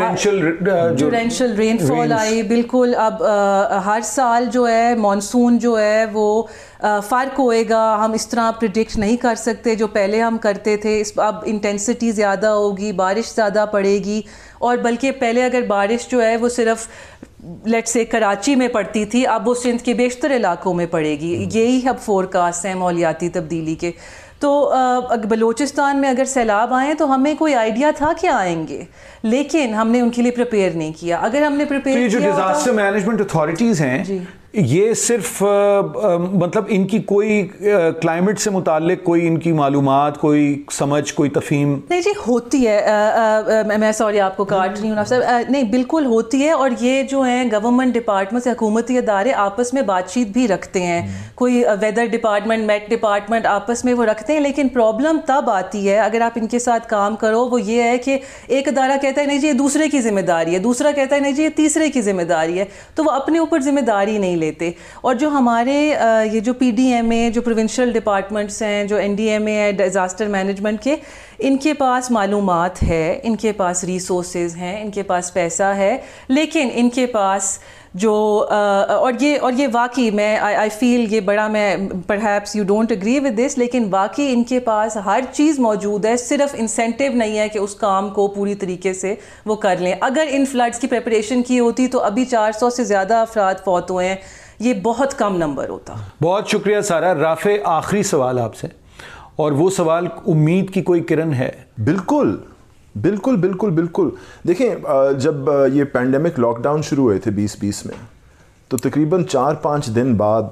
ٹورینشل رین فال آئی. بالکل اب ہر سال جو ہے مانسون جو ہے وہ فرق ہوئے گا. ہم اس طرح پریڈکٹ نہیں کر سکتے جو پہلے ہم کرتے تھے. اس اب انٹینسٹی زیادہ ہوگی، بارش زیادہ پڑے گی، اور بلکہ پہلے اگر بارش جو ہے وہ صرف لیٹ سے کراچی میں پڑتی تھی، اب وہ سندھ کے بیشتر علاقوں میں پڑے گی. یہی اب فورکاسٹ ہیں ماحولیاتی تبدیلی کے. تو بلوچستان میں اگر سیلاب آئیں تو ہمیں کوئی آئیڈیا تھا کہ آئیں گے، لیکن ہم نے ان کے لیے پریپیئر نہیں کیا. اگر ہم نے پریپیئر کیا، جو ڈیزاسٹر مینجمنٹ اتھارٹیز ہیں یہ صرف مطلب ان کی کوئی کلائمیٹ سے متعلق کوئی ان کی معلومات، کوئی سمجھ، کوئی تفہیم نہیں جی ہوتی ہے. میں سوری آپ کو کاٹ رہی ہوں نا صاحب، نہیں بالکل ہوتی ہے. اور یہ جو ہیں گورنمنٹ ڈپارٹمنٹ سے حکومتی ادارے آپس میں بات چیت بھی رکھتے ہیں. کوئی ویدر ڈپارٹمنٹ، میٹ ڈپارٹمنٹ آپس میں وہ رکھتے ہیں. لیکن پرابلم تب آتی ہے اگر آپ ان کے ساتھ کام کرو، وہ یہ ہے کہ ایک ادارہ کہتا ہے نہیں جی یہ دوسرے کی ذمہ داری ہے، دوسرا کہتا ہے نہیں جی یہ تیسرے کی ذمہ داری ہے، تو وہ اپنے اوپر ذمہ داری نہیں لیتے. اور جو ہمارے یہ جو پی ڈی ایم اے، جو پروونشل ڈپارٹمنٹس ہیں، جو این ڈی ایم اے ہے ڈیزاسٹر مینجمنٹ کے، ان کے پاس معلومات ہے، ان کے پاس ریسورسز ہیں، ان کے پاس پیسہ ہے، لیکن ان کے پاس جو اور یہ اور یہ واقعی میں آئی فیل یہ بڑا میں perhaps you don't agree with this, لیکن واقعی ان کے پاس ہر چیز موجود ہے، صرف انسینٹیو نہیں ہے کہ اس کام کو پوری طریقے سے وہ کر لیں. اگر ان فلڈس کی پریپریشن کی ہوتی تو ابھی چار سو سے زیادہ افراد فوت ہوئے ہیں، یہ بہت کم نمبر ہوتا. بہت شکریہ سارا. رافع آخری سوال آپ سے، اور وہ سوال امید کی کوئی کرن ہے. بالکل بالکل بالکل بالکل. دیکھیں جب یہ پینڈیمک لاک ڈاؤن شروع ہوئے تھے بیس بیس میں، تو تقریباً چار پانچ دن بعد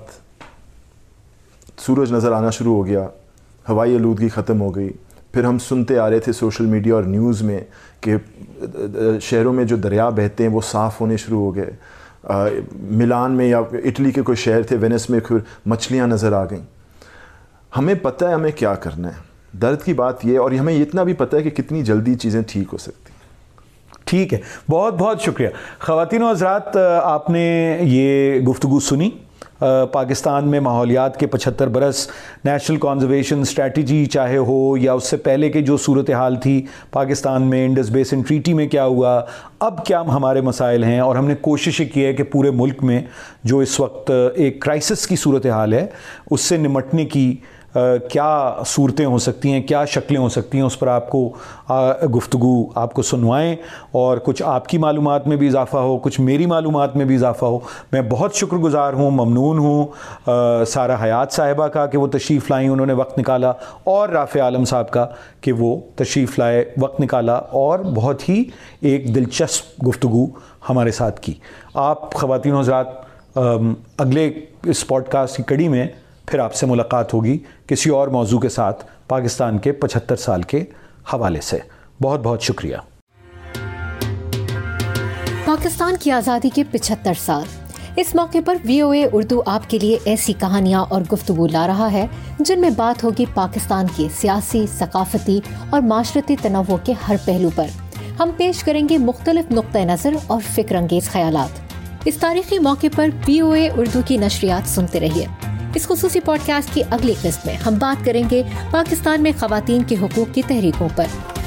سورج نظر آنا شروع ہو گیا، ہوائی آلودگی ختم ہو گئی. پھر ہم سنتے آ رہے تھے سوشل میڈیا اور نیوز میں کہ شہروں میں جو دریا بہتے ہیں وہ صاف ہونے شروع ہو گئے. ملان میں یا اٹلی کے کوئی شہر تھے وینس میں پھر مچھلیاں نظر آ گئیں. ہمیں پتہ ہے ہمیں کیا کرنا ہے. درد کی بات یہ، اور ہمیں اتنا بھی پتہ ہے کہ کتنی جلدی چیزیں ٹھیک ہو سکتی ہیں. ٹھیک ہے، بہت بہت شکریہ. خواتین و حضرات، آپ نے یہ گفتگو سنی. پاکستان میں ماحولیات کے پچہتر برس، نیشنل کنزرویشن اسٹریٹجی چاہے ہو یا اس سے پہلے کے جو صورتحال تھی پاکستان میں، انڈس بیسن ٹریٹی میں کیا ہوا، اب کیا ہمارے مسائل ہیں، اور ہم نے کوشش کی ہے کہ پورے ملک میں جو اس وقت ایک کرائسس کی صورتحال ہے اس سے نمٹنے کی کیا صورتیں ہو سکتی ہیں، کیا شکلیں ہو سکتی ہیں، اس پر آپ کو گفتگو آپ کو سنوائیں، اور کچھ آپ کی معلومات میں بھی اضافہ ہو، کچھ میری معلومات میں بھی اضافہ ہو. میں بہت شکر گزار ہوں، ممنون ہوں سارہ حیات صاحبہ کا کہ وہ تشریف لائیں، انہوں نے وقت نکالا، اور رافع عالم صاحب کا کہ وہ تشریف لائے، وقت نکالا، اور بہت ہی ایک دلچسپ گفتگو ہمارے ساتھ کی. آپ خواتین و حضرات، اگلے اس پوڈ کاسٹ کی کڑی میں پھر آپ سے ملاقات ہوگی کسی اور موضوع کے ساتھ پاکستان کے پچہتر سال کے حوالے سے. بہت بہت شکریہ. پاکستان کی آزادی کے پچہتر سال، اس موقع پر وی او اے اردو آپ کے لیے ایسی کہانیاں اور گفتگو لا رہا ہے جن میں بات ہوگی پاکستان کے سیاسی، ثقافتی اور معاشرتی تنوع کے ہر پہلو پر. ہم پیش کریں گے مختلف نقطۂ نظر اور فکر انگیز خیالات. اس تاریخی موقع پر وی او اے اردو کی نشریات سنتے رہیے. اس خصوصی پوڈ کاسٹ کی اگلی قسط میں ہم بات کریں گے پاکستان میں خواتین کے حقوق کی تحریکوں پر.